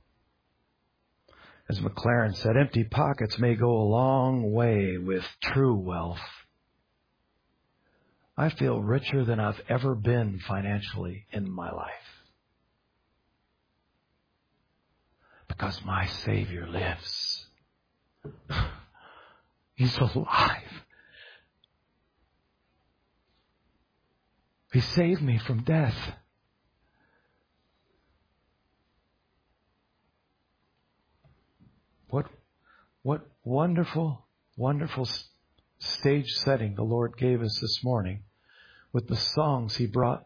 As McLaren said, empty pockets may go a long way with true wealth. I feel richer than I've ever been financially in my life. Because my Savior lives. He's alive. He saved me from death. What wonderful, wonderful stage setting the Lord gave us this morning with the songs He brought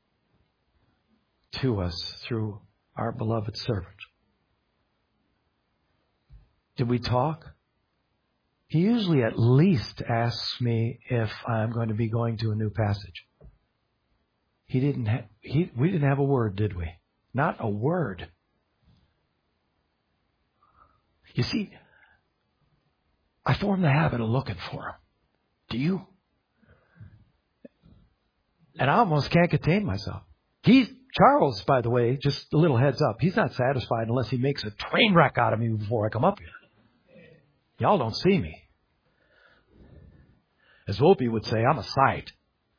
to us through our beloved servant. Did we talk? He usually at least asks me if I'm going to be going to a new passage. We didn't have a word, did we? Not a word. You see, I formed the habit of looking for him. Do you? And I almost can't contain myself. Charles, by the way, just a little heads up, he's not satisfied unless he makes a train wreck out of me before I come up here. Y'all don't see me. As Whoopi would say, I'm a sight.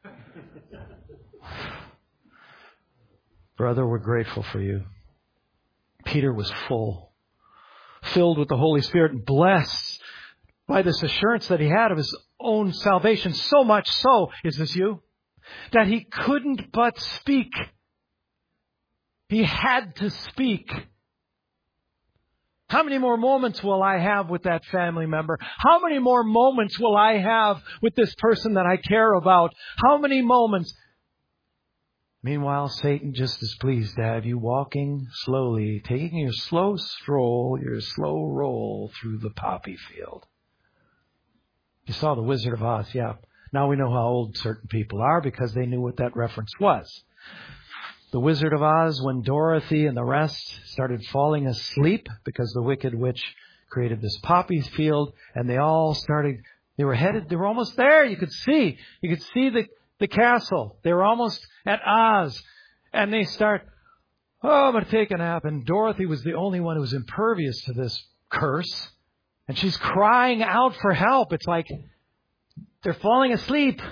Brother, we're grateful for you. Peter was filled with the Holy Spirit and blessed by this assurance that he had of his own salvation. So much so, is this you? that he couldn't but speak. He had to speak. How many more moments will I have with that family member? How many more moments will I have with this person that I care about? How many moments? Meanwhile, Satan just is pleased to have you walking slowly, taking your slow stroll, your slow roll through the poppy field. You saw The Wizard of Oz, yeah. Now we know how old certain people are because they knew what that reference was. The Wizard of Oz, when Dorothy and the rest started falling asleep because the Wicked Witch created this poppy field, and they were almost there. You could see the castle. They were almost at Oz. And they start, I'm going to take a nap. And Dorothy was the only one who was impervious to this curse. And she's crying out for help. It's like they're falling asleep.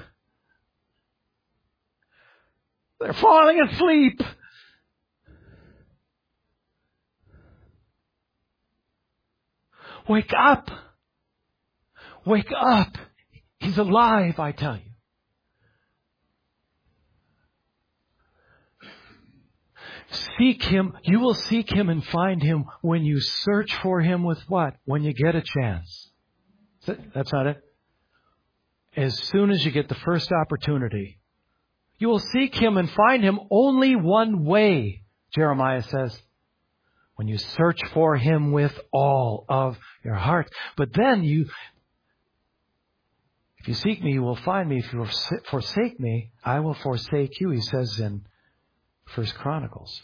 They're falling asleep. Wake up. Wake up. He's alive, I tell you. Seek Him. You will seek Him and find Him when you search for Him with what? When you get a chance. That's not it. As soon as you get the first opportunity, you will seek Him and find Him only one way, Jeremiah says. When you search for Him with all of your heart. But then if you seek me, you will find me. If you forsake me, I will forsake you, he says in 1 Chronicles.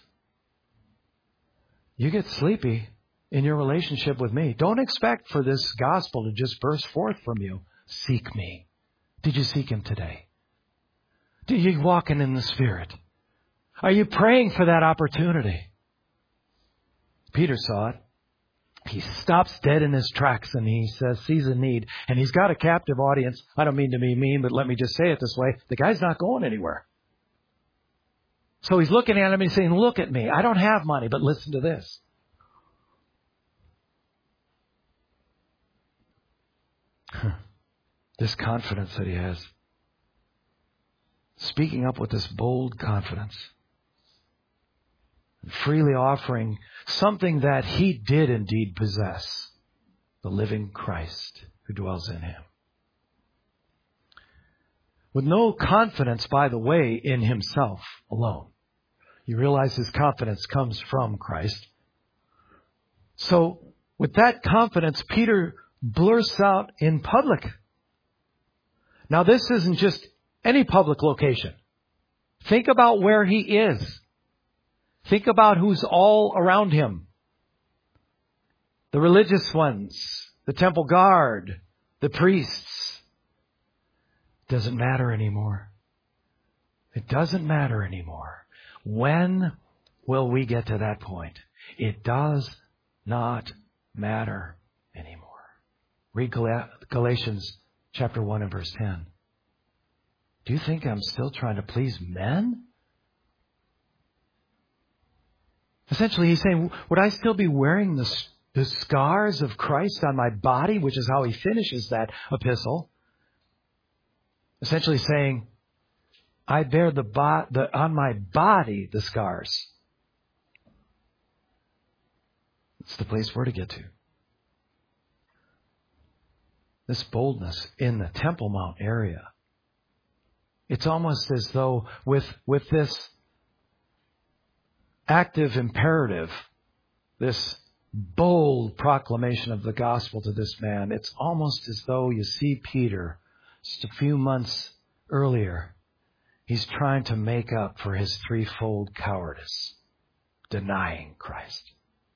You get sleepy in your relationship with me. Don't expect for this gospel to just burst forth from you. Seek me. Did you seek Him today? Are you walking in the Spirit? Are you praying for that opportunity? Peter saw it. He stops dead in his tracks and he sees a need. And he's got a captive audience. I don't mean to be mean, but let me just say it this way. The guy's not going anywhere. So he's looking at him and he's saying, look at me. I don't have money, but listen to this. This confidence that he has. Speaking up with this bold confidence. Freely offering something that he did indeed possess. The living Christ who dwells in him. With no confidence, by the way, in himself alone. You realize his confidence comes from Christ. So, with that confidence, Peter blurts out in public. Now, this isn't just any public location. Think about where he is. Think about who's all around him. The religious ones, the temple guard, the priests. It doesn't matter anymore. It doesn't matter anymore. When will we get to that point? It does not matter anymore. Read Galatians chapter 1 and verse 10. Do you think I'm still trying to please men? Essentially, he's saying, would I still be wearing the scars of Christ on my body, which is how he finishes that epistle? Essentially saying, I bear on my body the scars. It's the place we're to get to. This boldness in the Temple Mount area. It's almost as though with this active imperative, this bold proclamation of the gospel to this man, it's almost as though you see Peter just a few months earlier. He's trying to make up for his threefold cowardice, denying Christ.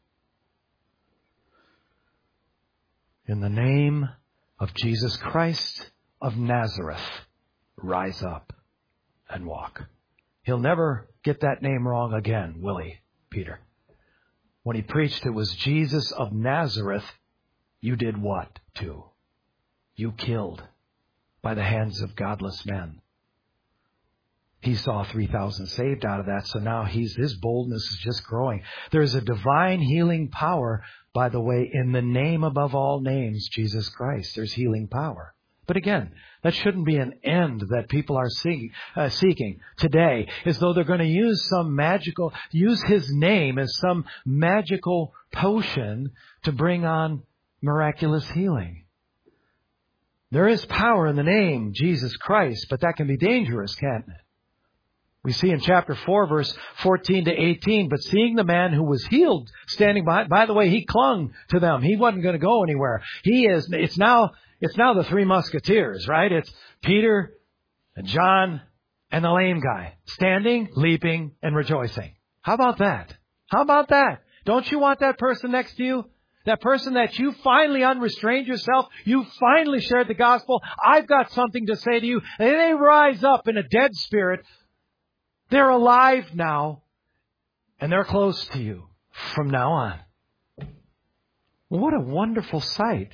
In the name of Jesus Christ of Nazareth, rise up and walk. He'll never get that name wrong again, will he, Peter? When he preached it was Jesus of Nazareth, you did what to? You killed by the hands of godless men. He saw 3,000 saved out of that, so now his boldness is just growing. There's a divine healing power, by the way, in the name above all names, Jesus Christ. There's healing power. But again, that shouldn't be an end that people are seeking today, as though they're going to use His name as some magical potion to bring on miraculous healing. There is power in the name Jesus Christ, but that can be dangerous, can't it? We see in chapter 4, verse 14 to 18, but seeing the man who was healed standing by the way, he clung to them. He wasn't going to go anywhere. It's now the three musketeers, right? It's Peter and John and the lame guy, standing, leaping, and rejoicing. How about that? How about that? Don't you want that person next to you? That person that you finally unrestrained yourself, you finally shared the gospel. I've got something to say to you. And they rise up in a dead spirit. They're alive now, and they're close to you from now on. What a wonderful sight.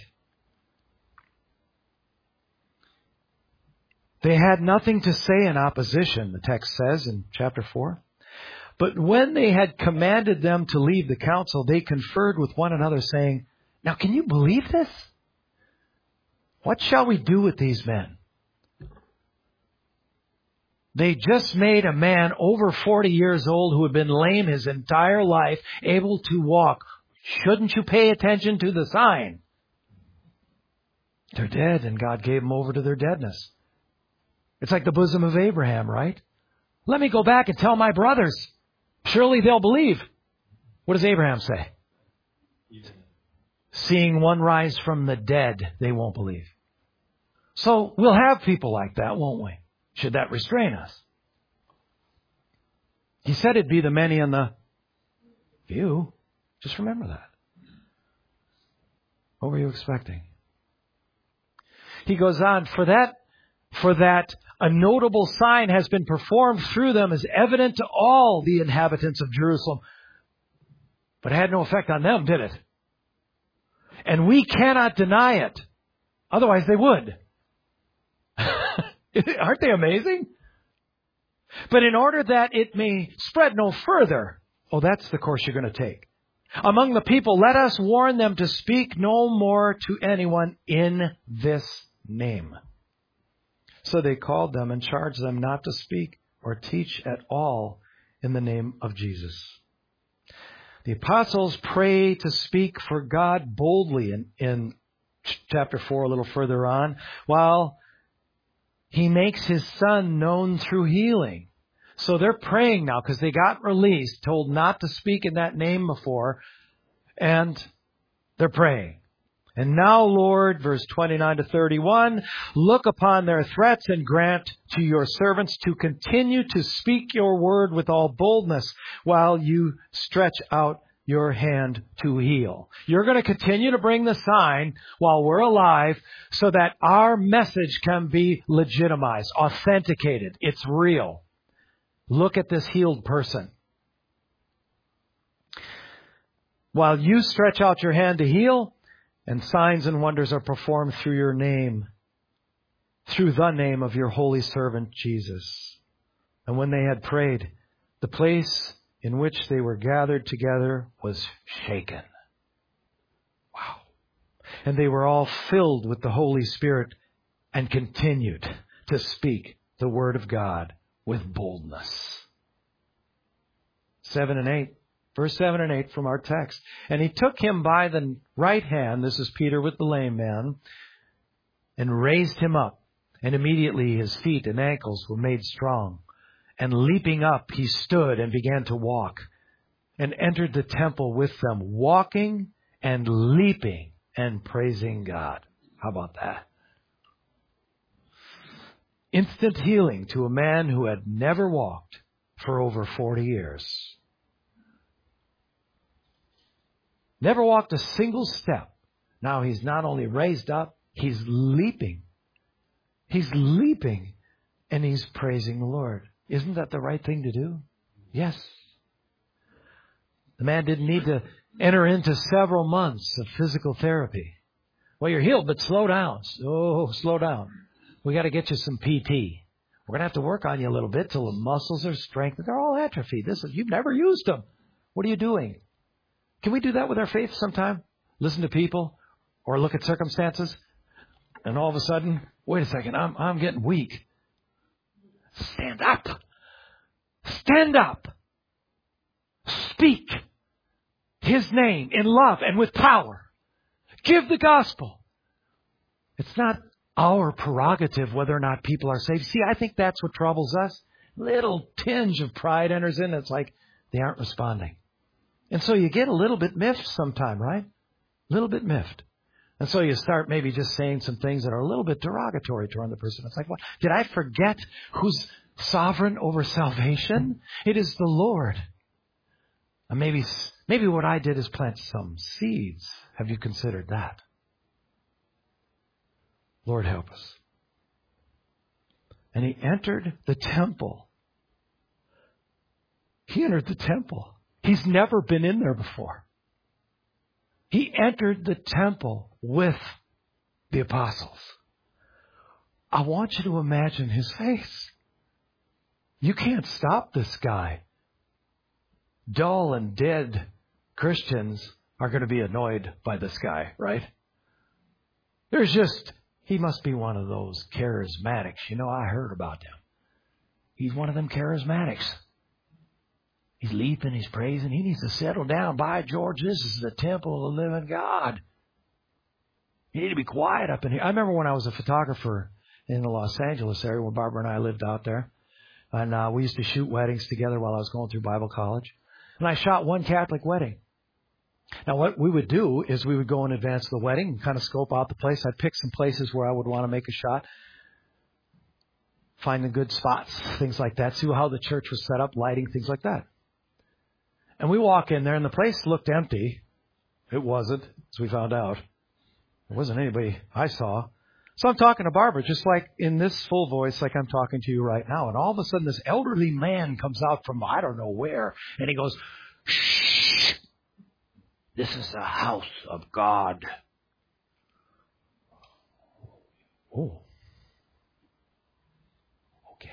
They had nothing to say in opposition, the text says in chapter 4. But when they had commanded them to leave the council, they conferred with one another, saying, "Now can you believe this? What shall we do with these men? They just made a man over 40 years old who had been lame his entire life able to walk. Shouldn't you pay attention to the sign?" They're dead, and God gave them over to their deadness. It's like the bosom of Abraham, right? Let me go back and tell my brothers. Surely they'll believe. What does Abraham say? Seeing one rise from the dead, they won't believe. So we'll have people like that, won't we? Should that restrain us? He said it'd be the many and the few. Just remember that. What were you expecting? He goes on, for that a notable sign has been performed through them as evident to all the inhabitants of Jerusalem. But it had no effect on them, did it? And we cannot deny it. Otherwise they would. Aren't they amazing? But in order that it may spread no further, that's the course you're going to take. Among the people, let us warn them to speak no more to anyone in this name. So they called them and charged them not to speak or teach at all in the name of Jesus. The apostles pray to speak for God boldly in chapter 4 a little further on, while He makes His Son known through healing. So they're praying now because they got released, told not to speak in that name before, and they're praying. And now, Lord, verse 29 to 31, look upon their threats and grant to your servants to continue to speak your word with all boldness while you stretch out your hand to heal. You're going to continue to bring the sign while we're alive so that our message can be legitimized, authenticated. It's real. Look at this healed person. While you stretch out your hand to heal, and signs and wonders are performed through your name, through the name of your holy servant Jesus. And when they had prayed, the place in which they were gathered together was shaken. Wow. And they were all filled with the Holy Spirit and continued to speak the word of God with boldness. 7 and 8. Verse 7 and 8 from our text. And he took him by the right hand, this is Peter with the lame man, and raised him up. And immediately his feet and ankles were made strong. And leaping up, he stood and began to walk, and entered the temple with them, walking and leaping and praising God. How about that? Instant healing to a man who had never walked for over 40 years. Never walked a single step. Now he's not only raised up, he's leaping. He's leaping and he's praising the Lord. Isn't that the right thing to do? Yes. The man didn't need to enter into several months of physical therapy. Well, you're healed, but slow down. Oh, slow down. We got to get you some PT. We're going to have to work on you a little bit till the muscles are strengthened. They're all atrophied. You've never used them. What are you doing? Can we do that with our faith sometime? Listen to people or look at circumstances and all of a sudden Wait a second, I'm getting weak. Stand up. Stand up. Speak His name in love and with power. Give the gospel. It's not our prerogative whether or not people are saved. See, I think that's what troubles us. Little tinge of pride enters in. It's like they aren't responding. And so you get a little bit miffed sometime, right? A little bit miffed. And so you start maybe just saying some things that are a little bit derogatory toward the person. It's like, what? Did I forget who's sovereign over salvation? It is the Lord. And maybe what I did is plant some seeds. Have you considered that? Lord, help us. And he entered the temple. He entered the temple. He's never been in there before. He entered the temple with the apostles. I want you to imagine his face. You can't stop this guy. Dull and dead Christians are going to be annoyed by this guy, right? He must be one of those charismatics. You know, I heard about them. He's one of them charismatics. He's leaping, he's praising. He needs to settle down. By George, this is the temple of the living God. You need to be quiet up in here. I remember when I was a photographer in the Los Angeles area when Barbara and I lived out there. And we used to shoot weddings together while I was going through Bible college. And I shot one Catholic wedding. Now, what we would do is we would go in advance of the wedding and kind of scope out the place. I'd pick some places where I would want to make a shot, find the good spots, things like that, see how the church was set up, lighting, things like that. And we walk in there, and the place looked empty. It wasn't, as we found out. There wasn't anybody I saw. So I'm talking to Barbara, just like in this full voice, like I'm talking to you right now. And all of a sudden, this elderly man comes out from I don't know where, and he goes, "Shh! This is the house of God." Oh. Okay.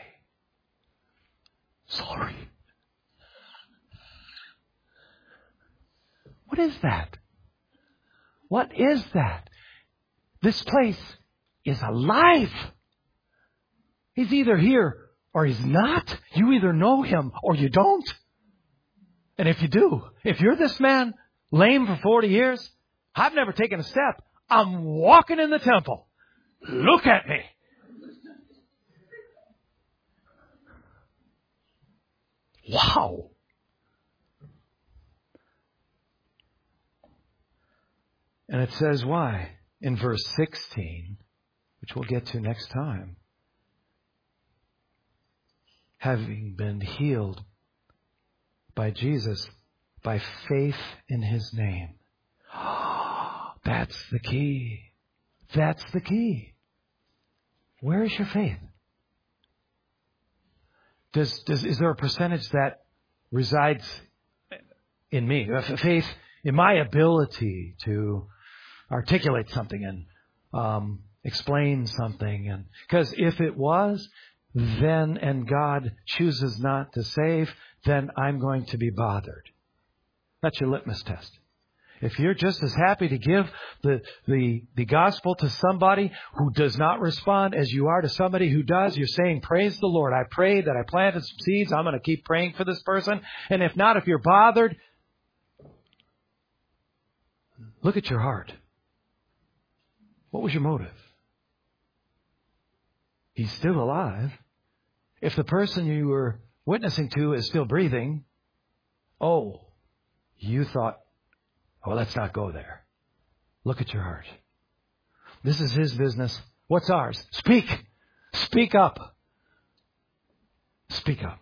Sorry. What is that? What is that? This place is alive. He's either here or he's not. You either know him or you don't. And if you do, if you're this man, lame for 40 years, I've never taken a step. I'm walking in the temple. Look at me. Wow. And it says why in verse 16, which we'll get to next time. Having been healed by Jesus, by faith in His name. That's the key. That's the key. Where is your faith? Is there a percentage that resides in me? Faith in my ability to articulate something and explain something. And because if it was, then and God chooses not to save, then I'm going to be bothered. That's your litmus test. If you're just as happy to give the gospel to somebody who does not respond as you are to somebody who does, you're saying, praise the Lord. I prayed that I planted some seeds. I'm going to keep praying for this person. And if not, if you're bothered, look at your heart. What was your motive? He's still alive. If the person you were witnessing to is still breathing, you thought, let's not go there. Look at your heart. This is His business. What's ours? Speak. Speak up. Speak up.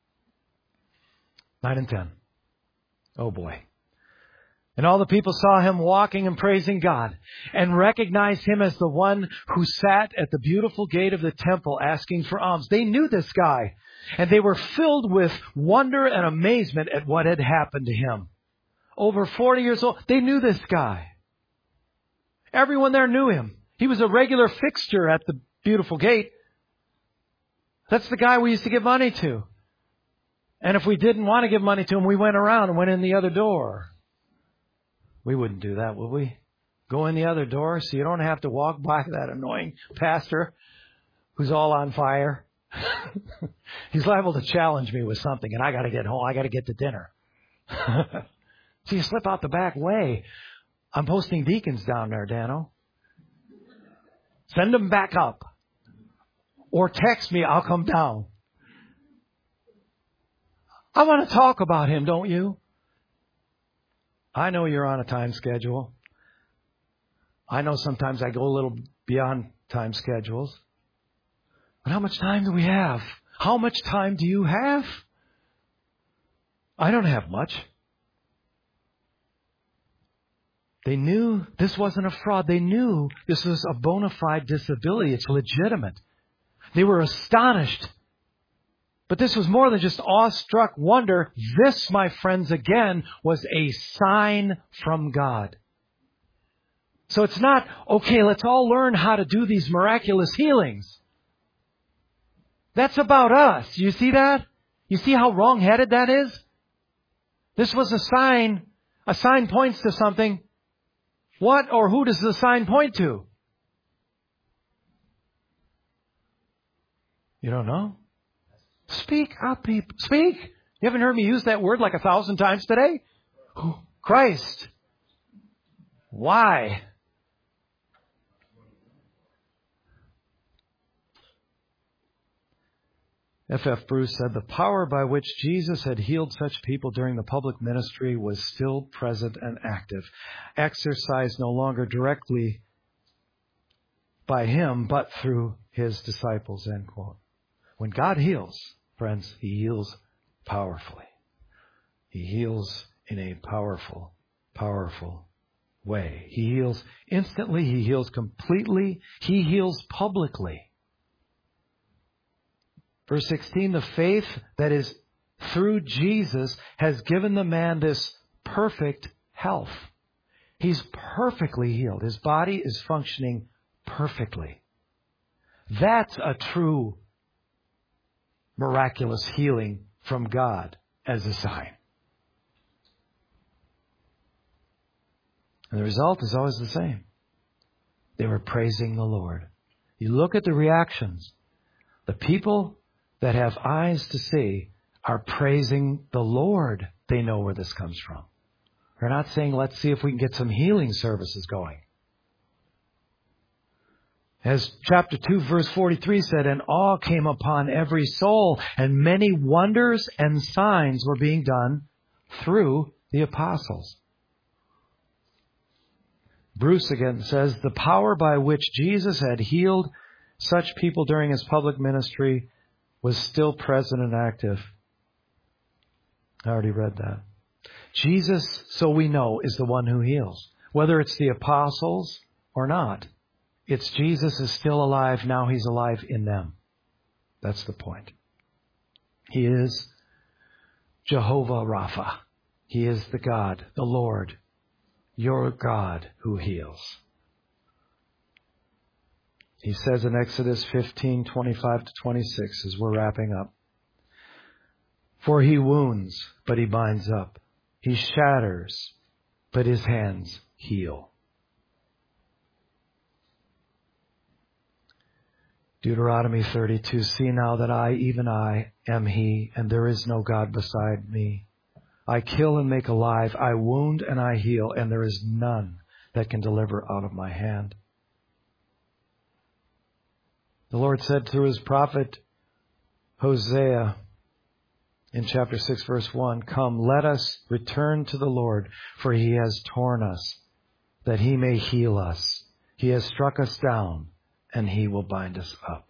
9 and 10. Oh boy. And all the people saw him walking and praising God and recognized him as the one who sat at the beautiful gate of the temple asking for alms. They knew this guy, and they were filled with wonder and amazement at what had happened to him. Over 40 years old, they knew this guy. Everyone there knew him. He was a regular fixture at the beautiful gate. That's the guy we used to give money to. And if we didn't want to give money to him, we went around and went in the other door. We wouldn't do that, would we? Go in the other door so you don't have to walk by that annoying pastor who's all on fire. He's liable to challenge me with something, and I got to get home. I got to get to dinner. So you slip out the back way. I'm posting deacons down there, Dano. Send them back up. Or text me, I'll come down. I want to talk about him, don't you? I know you're on a time schedule. I know sometimes I go a little beyond time schedules. But how much time do we have? How much time do you have? I don't have much. They knew this wasn't a fraud. They knew this was a bona fide disability. It's legitimate. They were astonished. But this was more than just awestruck wonder. This, my friends, again, was a sign from God. So it's not, okay, let's all learn how to do these miraculous healings. That's about us. You see that? You see how wrong-headed that is? This was a sign. A sign points to something. What or who does the sign point to? You don't know? Speak up, people. Speak. You haven't heard me use that word like 1,000 times today? Christ. Why? F.F. Bruce said, the power by which Jesus had healed such people during the public ministry was still present and active, exercised no longer directly by him, but through his disciples, end quote. When God heals, friends, he heals powerfully. He heals in a powerful, powerful way. He heals instantly. He heals completely. He heals publicly. Verse 16, the faith that is through Jesus has given the man this perfect health. He's perfectly healed. His body is functioning perfectly. That's a true miraculous healing from God as a sign. And the result is always the same. They were praising the Lord. You look at the reactions. The people that have eyes to see are praising the Lord. They know where this comes from. They're not saying, let's see if we can get some healing services going. As chapter 2, verse 43 said, and awe came upon every soul, and many wonders and signs were being done through the apostles. Bruce again says, the power by which Jesus had healed such people during his public ministry was still present and active. I already read that. Jesus, so we know, is the one who heals. Whether it's the apostles or not. It's Jesus is still alive. Now he's alive in them. That's the point. He is Jehovah Rapha. He is the God, the Lord, your God who heals. He says in Exodus 15:25-26 as we're wrapping up, for he wounds, but he binds up. He shatters, but his hands heal. Deuteronomy 32, see now that I, even I, am he, and there is no God beside me. I kill and make alive, I wound and I heal, and there is none that can deliver out of my hand. The Lord said through his prophet Hosea in chapter 6, verse 1, come, let us return to the Lord, for he has torn us, that he may heal us. He has struck us down, and he will bind us up.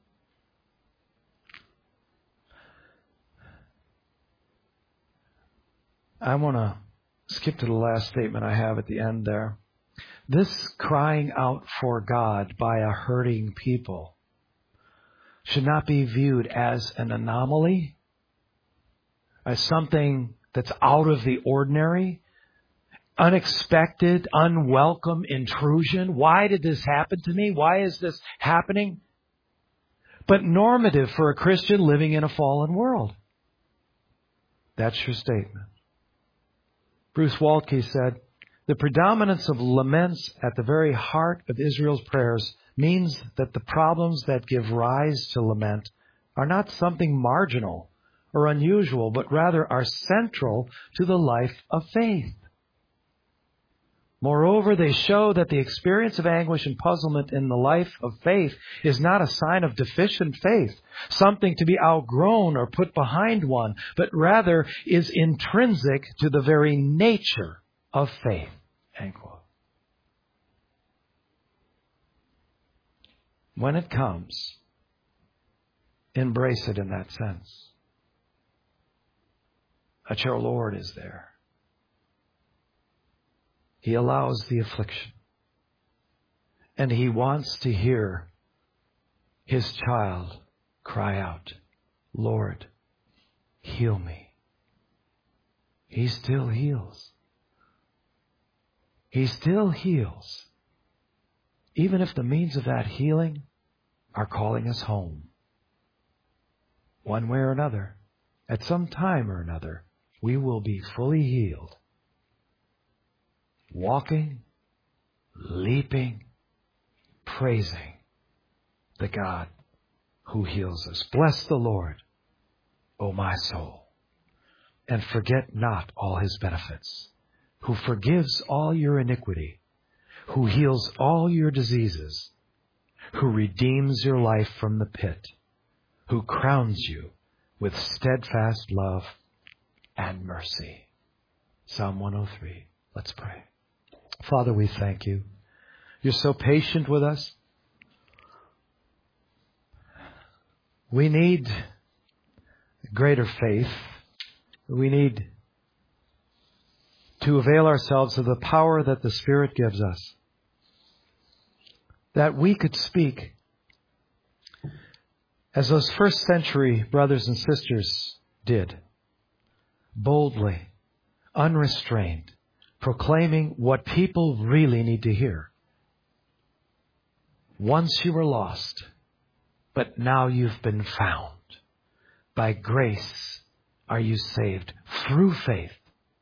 I want to skip to the last statement I have at the end there. This crying out for God by a hurting people should not be viewed as an anomaly, as something that's out of the ordinary, unexpected, unwelcome intrusion. Why did this happen to me? Why is this happening? But normative for a Christian living in a fallen world. That's your statement. Bruce Waltke said, the predominance of laments at the very heart of Israel's prayers means that the problems that give rise to lament are not something marginal or unusual, but rather are central to the life of faith. Moreover, they show that the experience of anguish and puzzlement in the life of faith is not a sign of deficient faith, something to be outgrown or put behind one, but rather is intrinsic to the very nature of faith. End quote. When it comes, embrace it in that sense. That your Lord is there. He allows the affliction. And He wants to hear His child cry out, Lord, heal me. He still heals. He still heals. Even if the means of that healing are calling us home. One way or another, at some time or another, we will be fully healed. Walking, leaping, praising the God who heals us. Bless the Lord, O my soul, and forget not all His benefits, who forgives all your iniquity, who heals all your diseases, who redeems your life from the pit, who crowns you with steadfast love and mercy. Psalm 103. Let's pray. Father, we thank You. You're so patient with us. We need greater faith. We need to avail ourselves of the power that the Spirit gives us, that we could speak as those first century brothers and sisters did, boldly, unrestrained, proclaiming what people really need to hear. Once you were lost, but now you've been found. By grace are you saved through faith.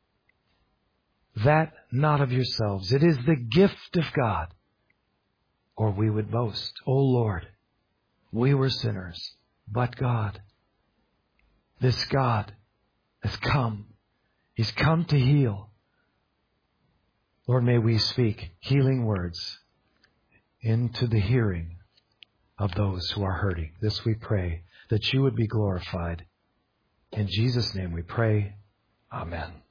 That not of yourselves. It is the gift of God. Or we would boast, O Lord, we were sinners, but God, this God has come. He's come to heal. Lord, may we speak healing words into the hearing of those who are hurting. This we pray, that You would be glorified. In Jesus' name we pray. Amen.